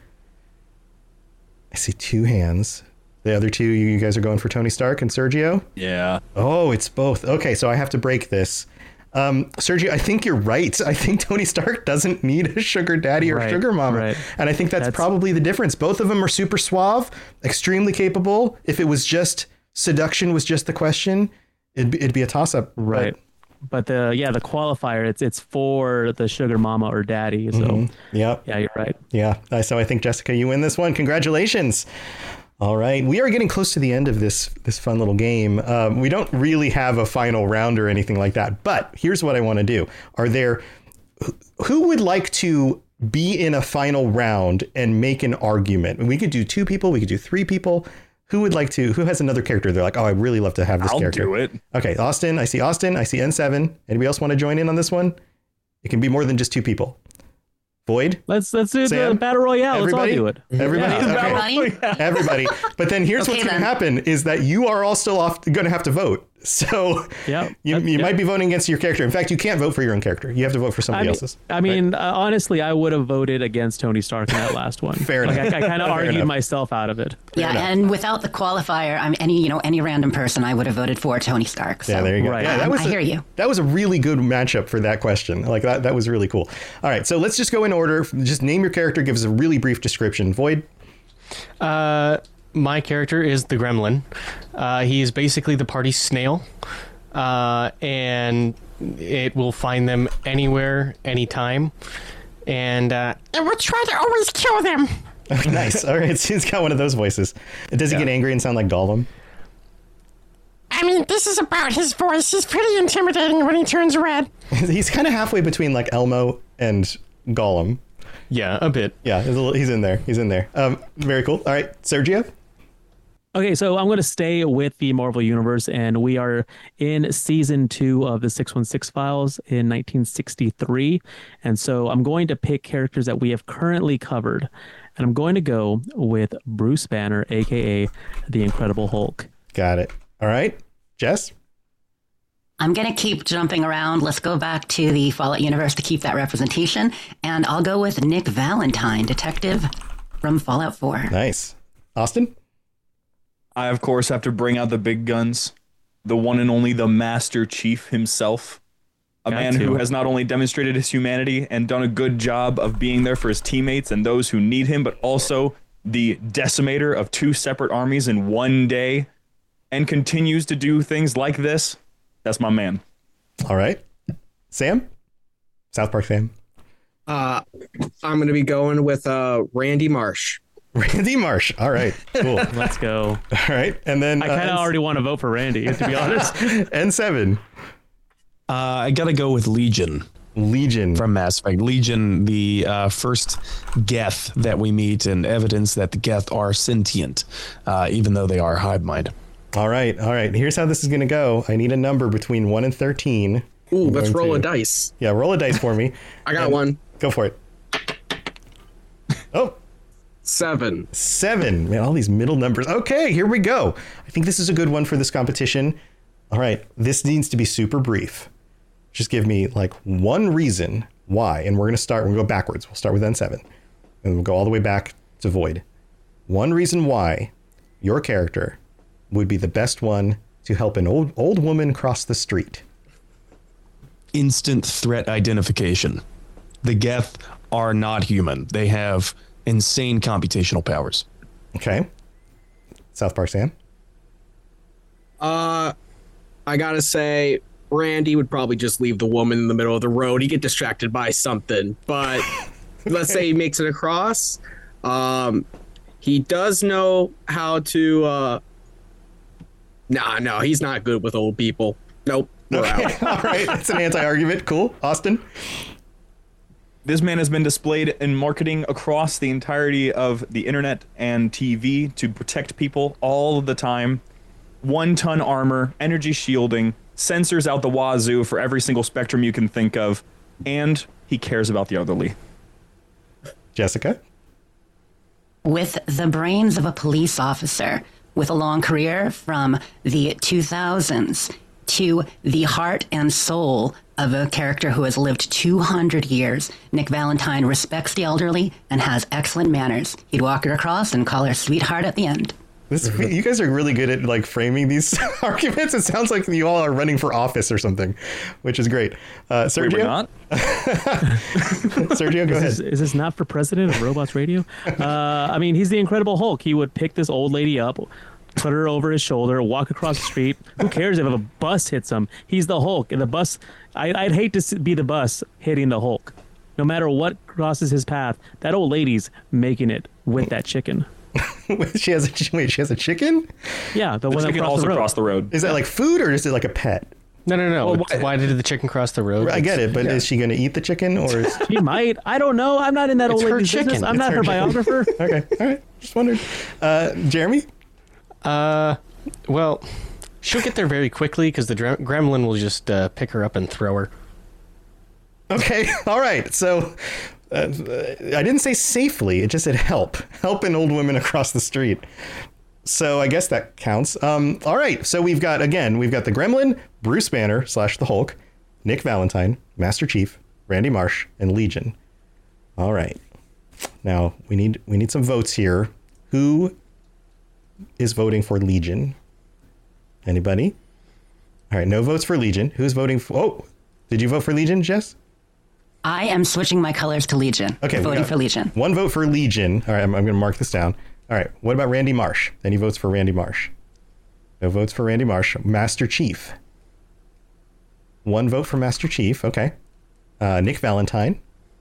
I see two hands. The other two, you guys are going for Tony Stark and Sergio? Yeah. Oh, it's both. Okay, so I have to break this. Um, Sergio, I think you're right. I think Tony Stark doesn't need a sugar daddy or Right, sugar mama. right. And I think that's, That's- probably the difference. Both of them are super suave, extremely capable. If it was just seduction was just the question, it'd be, it'd be a toss-up. But- Right. But the yeah the qualifier it's it's for the sugar mama or daddy. So Mhm. Yep. yeah, you're right. Yeah. Uh, So I think, Jessica, you win this one. Congratulations. All right. We are getting close to the end of this this fun little game. Um, we don't really have a final round or anything like that. But here's what I want to do. Are there who would like to be in a final round and make an argument? We could do two people. We could do three people. Who would like to? Who has another character? They're like, oh, I'd really love to have this I'll character. do it. Okay, Austin. I see Austin. I see N seven. Anybody else want to join in on this one? It can be more than just two people. Void. Let's let's do Sam? the battle royale. Everybody? Let's all do it. Everybody. Yeah. Okay. Everybody. But then here's Okay, what's going to then. happen is that you are all still off going to have to vote. So Yeah. you, you Yeah. might be voting against your character. In fact, you can't vote for your own character. You have to vote for I somebody mean, else's. I mean uh, honestly, I would have voted against Tony Stark in that last one. Fair like, enough. I, I kind of Fair argued enough. myself out of it. Yeah, enough. and without the qualifier, I'm any you know any random person, I would have voted for Tony Stark. So Yeah, there you go. Right. Yeah, that um, was I a, hear you. That was a really good matchup for that question. Like that, that was really cool. All right, so let's just go in order. Just name your character. Give us a really brief description. Void. Uh, my character is the Gremlin. Uh, he is basically the party snail, uh, and it will find them anywhere, anytime, and uh, And we'll try to always kill them. Oh, nice. All right, so he's got one of those voices. Does he get angry and sound like Gollum? I mean, this is about his voice. He's pretty intimidating when he turns red. He's kind of halfway between like Elmo and Gollum. yeah, a bit. Yeah, he's, a little, he's in there. He's in there. Um, very cool. All right, Sergio. Okay, so I'm going to stay with the Marvel Universe, and we are in season two of the six one six Files in nineteen sixty-three. And so I'm going to pick characters that we have currently covered, and I'm going to go with Bruce Banner, aka the Incredible Hulk. Got it. All right, Jess. I'm going to keep jumping around. Let's go back to the Fallout universe to keep that representation. And I'll go with Nick Valentine, detective from Fallout four. Nice. Austin. I, of course, have to bring out the big guns. The one and only the Master Chief himself. A Got man to. who has not only demonstrated his humanity and done a good job of being there for his teammates and those who need him, but also the decimator of two separate armies in one day and continues to do things like this. That's my man. All right, Sam. South Park Sam. Uh, I'm going to be going with uh, Randy Marsh. Randy Marsh. All right, cool. All Let's go. right, and then I kind of uh, already want to vote for Randy, to be honest. N seven. Uh, I got to go with Legion Legion. from Mass Effect. Legion, the uh, first Geth that we meet, and evidence that the Geth are sentient, uh, even though they are hive mind. All right, all right. Here's how this is going to go. I need a number between one and thirteen. Ooh, I'm let's going roll to- a dice. Yeah, roll a dice for me. I got And- one. Go for it. Oh, Seven. seven. Man, all these middle numbers. Okay, here we go. I think this is a good one for this competition. All right. This needs to be super brief. Just give me like one reason why. And we're going to start, we're going to go backwards. We'll start with N seven and we'll go all the way back to Void. One reason why your character would be the best one to help an old old woman cross the street. Instant threat identification. The Geth are not human. They have insane computational powers. Okay. South Park Sam? Uh, I gotta say, Randy would probably just leave the woman in the middle of the road. He'd get distracted by something. But let's say he makes it across. Um, he does know how to... Uh, nah, no, he's not good with old people. Nope. We're Okay. out. All right. That's an anti-argument. Cool. Austin? This man has been displayed in marketing across the entirety of the internet and T V to protect people all the time. One-ton armor, energy shielding, sensors out the wazoo for every single spectrum you can think of, and he cares about the elderly. Jessica? With the brains of a police officer, with a long career from the two thousands to the heart and soul of a character who has lived two hundred years, Nick Valentine respects the elderly and has excellent manners. He'd walk her across and call her sweetheart at the end. This, you guys are really good at like framing these arguments. It sounds like you all are running for office or something, which is great. Uh, Sergio? Wait, we're not? Sergio, go is ahead. This, is this not for president of Robots Radio? Uh, I mean, he's the Incredible Hulk. He would pick this old lady up, put her over his shoulder, walk across the street. Who cares if a bus hits him? He's the Hulk. And the bus, I, I'd hate to be the bus hitting the Hulk. No matter what crosses his path, that old lady's making it with that chicken. she has a wait. She has a chicken. Yeah, the, The one that chicken crossed also the road. crossed the road. Is that like food or is it like a pet? No, no, no. Well, It's- why- why did the chicken cross the road? I get It's- it, but yeah. is she going to eat the chicken or is She might. I don't know. I'm not in that It's old her lady's chicken. business. I'm It's not her her chicken. biographer. okay? All right, just wondered. Uh, Jeremy? Uh, well, she'll get there very quickly because the dre- gremlin will just uh, pick her up and throw her. Okay, all right. So uh, I didn't say safely. It just said help. Help an old woman across the street. So I guess that counts. Um, all right. So we've got, again, we've got the Gremlin, Bruce Banner slash the Hulk, Nick Valentine, Master Chief, Randy Marsh, and Legion. All right. Now we need we need some votes here. Who is voting for Legion? Anybody? All right. No votes for Legion. Who's voting for? Oh, did you vote for Legion, Jess? I am switching my colors to Legion. Okay, we Voting got for Legion. One vote for Legion. All right, I'm, I'm going to mark this down. All right, what about Randy Marsh? Any votes for Randy Marsh? No votes for Randy Marsh. Master Chief. One vote for Master Chief. Okay. Uh, Nick Valentine.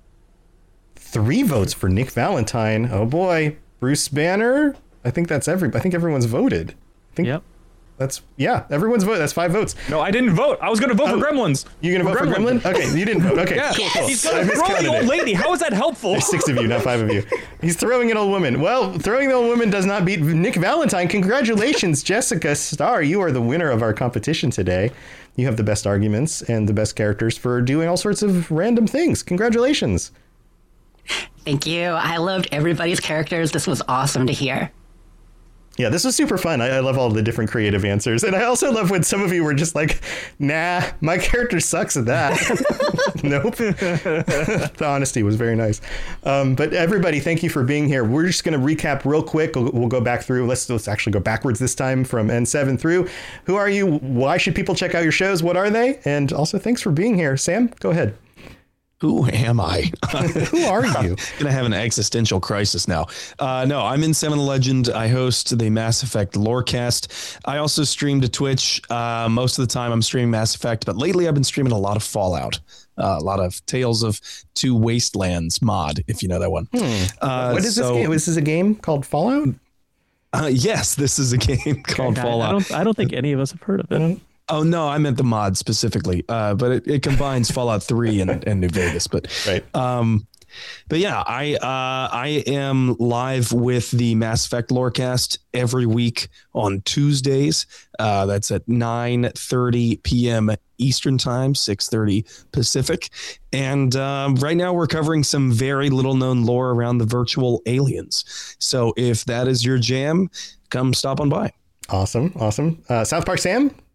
Three votes for Nick Valentine. Oh boy. Bruce Banner. I think that's every. I think everyone's voted. I think Yep. that's yeah. Everyone's voted. That's five votes. No, I didn't vote. I was going to vote Oh, for Gremlins. You gonna vote for Gremlin? Okay, you didn't vote. Okay, Yeah, cool, cool. he's I going to throw miscounted the old it. lady. How is that helpful? There's six of you, not five of you. He's throwing an old woman. Well, throwing the old woman does not beat Nick Valentine. Congratulations, Jessica Starr. You are the winner of our competition today. You have the best arguments and the best characters for doing all sorts of random things. Congratulations. Thank you. I loved everybody's characters. This was awesome to hear. Yeah, this was super fun. I, I love all the different creative answers. And I also love when some of you were just like, nah, my character sucks at that. Nope. The honesty was very nice. Um, but everybody, thank you for being here. We're just going to recap real quick. We'll, we'll go back through. Let's, let's actually go backwards this time from N seven through. Who are you? Why should people check out your shows? What are they? And also, thanks for being here. Sam, go ahead. Who am I? Who are you? Gonna have an existential crisis now. Uh, no, I'm in Seven Legend. I host the Mass Effect Lorecast. I also stream to Twitch. Uh, most of the time I'm streaming Mass Effect, but lately I've been streaming a lot of Fallout, uh, a lot of Tales of Two Wastelands mod, if you know that one. Hmm. Uh, what is so, this game? This is a game called Fallout? Uh, yes, this is a game called I, Fallout. I don't, I don't think any of us have heard of it. Oh, no, I meant the mod specifically, uh, but it, it combines Fallout three and, and New Vegas. But right. Um, but yeah, I uh, I am live with the Mass Effect Lorecast every week on Tuesdays. Uh, that's at nine thirty p.m. Eastern Time, six thirty Pacific. And um, right now we're covering some very little known lore around the virtual aliens. So if that is your jam, come stop on by. Awesome. Awesome. Uh, South Park Sam?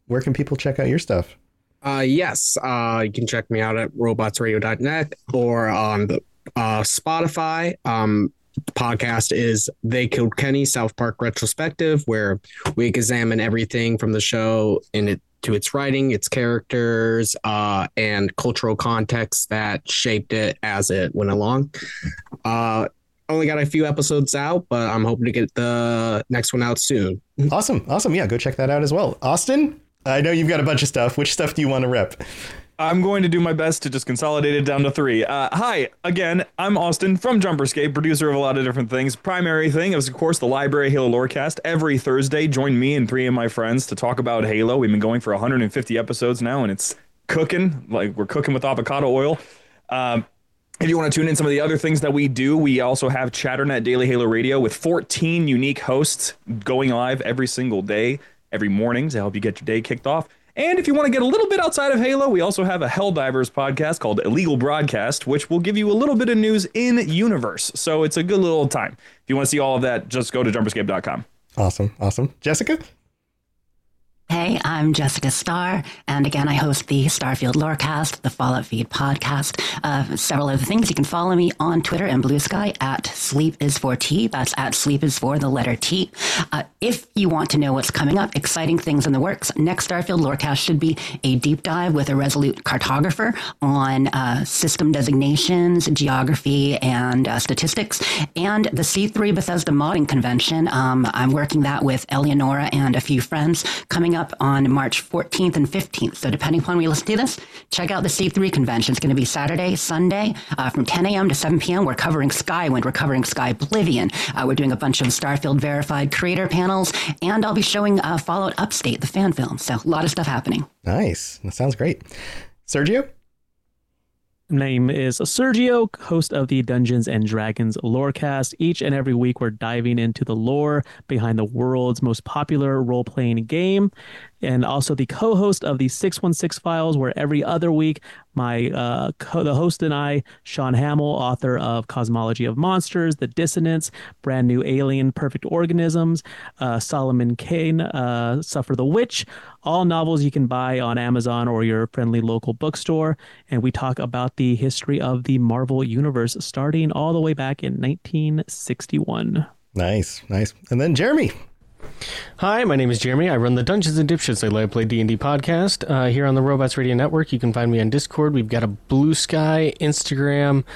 where can people check out your stuff? Uh, yes, uh, you can check me out at robots radio dot net or on the uh, Spotify. Um, the podcast is They Killed Kenny, South Park Retrospective, where we examine everything from the show in it to its writing, its characters, uh, and cultural context that shaped it as it went along. Uh, only got a few episodes out, but I'm hoping to get the next one out soon. Awesome. Awesome. Yeah, go check that out as well. Austin, I know you've got a bunch of stuff. Which stuff do you want to rep? I'm going to do my best to just consolidate it down to three. Uh, hi, again, I'm Austin from Jumperscape, producer of a lot of different things. Primary thing is, of course, the Library Halo Lorecast. Every Thursday, join me and three of my friends to talk about Halo. We've been going for one hundred fifty episodes now, and it's cooking. Like, we're cooking with avocado oil. Um, if you want to tune in some of the other things that we do, we also have Chatternet Daily Halo Radio with fourteen unique hosts going live every single day, every morning to help you get your day kicked off. And if you want to get a little bit outside of Halo, we also have a Helldivers podcast called Illegal Broadcast, which will give you a little bit of news in universe. So it's a good little time. If you want to see all of that, just go to jumperscape dot com. Awesome. Awesome. Jessica? Hey, I'm Jessica Starr, and again, I host the Starfield Lorecast, the Fallout Feed podcast, uh, several other things. You can follow me on Twitter and Blue Sky at Sleep is for T. That's at Sleep is for the letter T. Uh, if you want to know what's coming up, exciting things in the works, next Starfield Lorecast should be a deep dive with a resolute cartographer on uh, system designations, geography, and uh, statistics, and the C three Bethesda Modding Convention. Um, I'm working that with Eleonora and a few friends coming up on March fourteenth and fifteenth. So depending upon when you listen to this, check out the C three convention. It's going to be Saturday, Sunday, uh, from ten a.m. to seven p.m. We're covering Skywind. We're covering Sky Oblivion. Uh, we're doing a bunch of Starfield verified creator panels, and I'll be showing uh, Fallout Upstate, the fan film. So a lot of stuff happening. Nice. That sounds great. Sergio? Name is Sergio, host of the Dungeons and Dragons Lorecast. Each and every week, we're diving into the lore behind the world's most popular role-playing game, and also the co-host of the six one six Files, where every other week, my uh, co- the host and I, Sean Hamill, author of Cosmology of Monsters, The Dissonance, Brand New Alien, Perfect Organisms, uh, Solomon Kane, uh, Suffer the Witch, all novels you can buy on Amazon or your friendly local bookstore. And we talk about the history of the Marvel Universe starting all the way back in nineteen sixty-one. Nice, nice. And then Jeremy. Hi, my name is Jeremy. I run the Dungeons and Dipshits I Love Play D and D podcast uh, here on the Robots Radio Network. You can find me on Discord. We've got a Blue Sky, Instagram,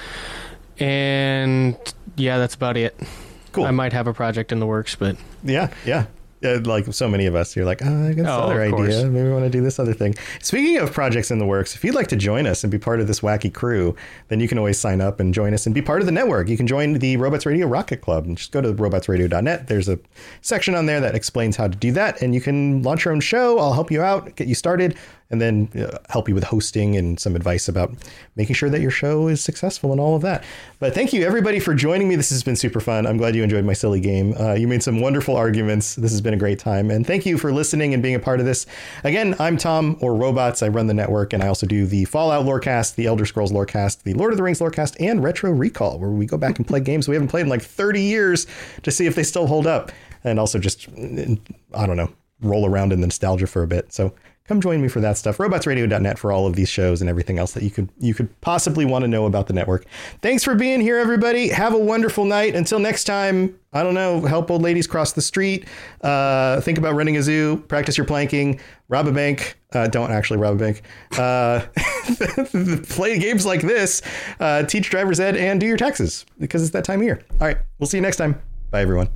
and yeah, that's about it. Cool. I might have a project in the works, but yeah, yeah. Yeah, like so many of us, you're like, oh, I got this Oh, other of course. idea. Maybe we want to do this other thing. Speaking of projects in the works, if you'd like to join us and be part of this wacky crew, then you can always sign up and join us and be part of the network. You can join the Robots Radio Rocket Club and just go to robots radio dot net. There's a section on there that explains how to do that, and you can launch your own show. I'll help you out, get you started, and then uh, help you with hosting and some advice about making sure that your show is successful and all of that. But thank you, everybody, for joining me. This has been super fun. I'm glad you enjoyed my silly game. Uh, you made some wonderful arguments. This has been a great time. And thank you for listening and being a part of this. Again, I'm Tom, or Robots. I run the network, and I also do the Fallout Lorecast, the Elder Scrolls Lorecast, the Lord of the Rings Lorecast, and Retro Recall, where we go back and play games we haven't played in like thirty years to see if they still hold up. And also just, I don't know, roll around in the nostalgia for a bit. So come join me for that stuff. robots radio dot net for all of these shows and everything else that you could you could possibly want to know about the network. Thanks for being here, everybody. Have a wonderful night. Until next time, I don't know, help old ladies cross the street. Uh, think about renting a zoo. Practice your planking. Rob a bank. Uh, don't actually rob a bank. Uh, play games like this. Uh, teach driver's ed and do your taxes because it's that time of year. All right. We'll see you next time. Bye, everyone.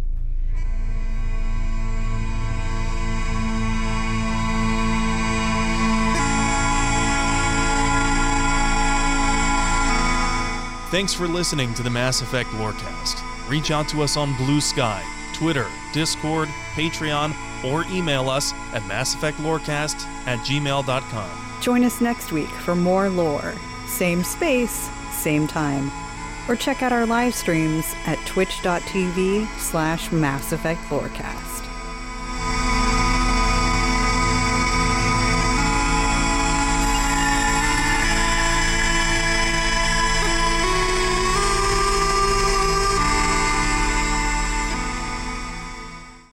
Thanks for listening to the Mass Effect Lorecast. Reach out to us on Blue Sky, Twitter, Discord, Patreon, or email us at mass effect lorecast at gmail dot com. Join us next week for more lore. Same space, same time. Or check out our live streams at twitch dot t v slash Mass Effect Lorecast.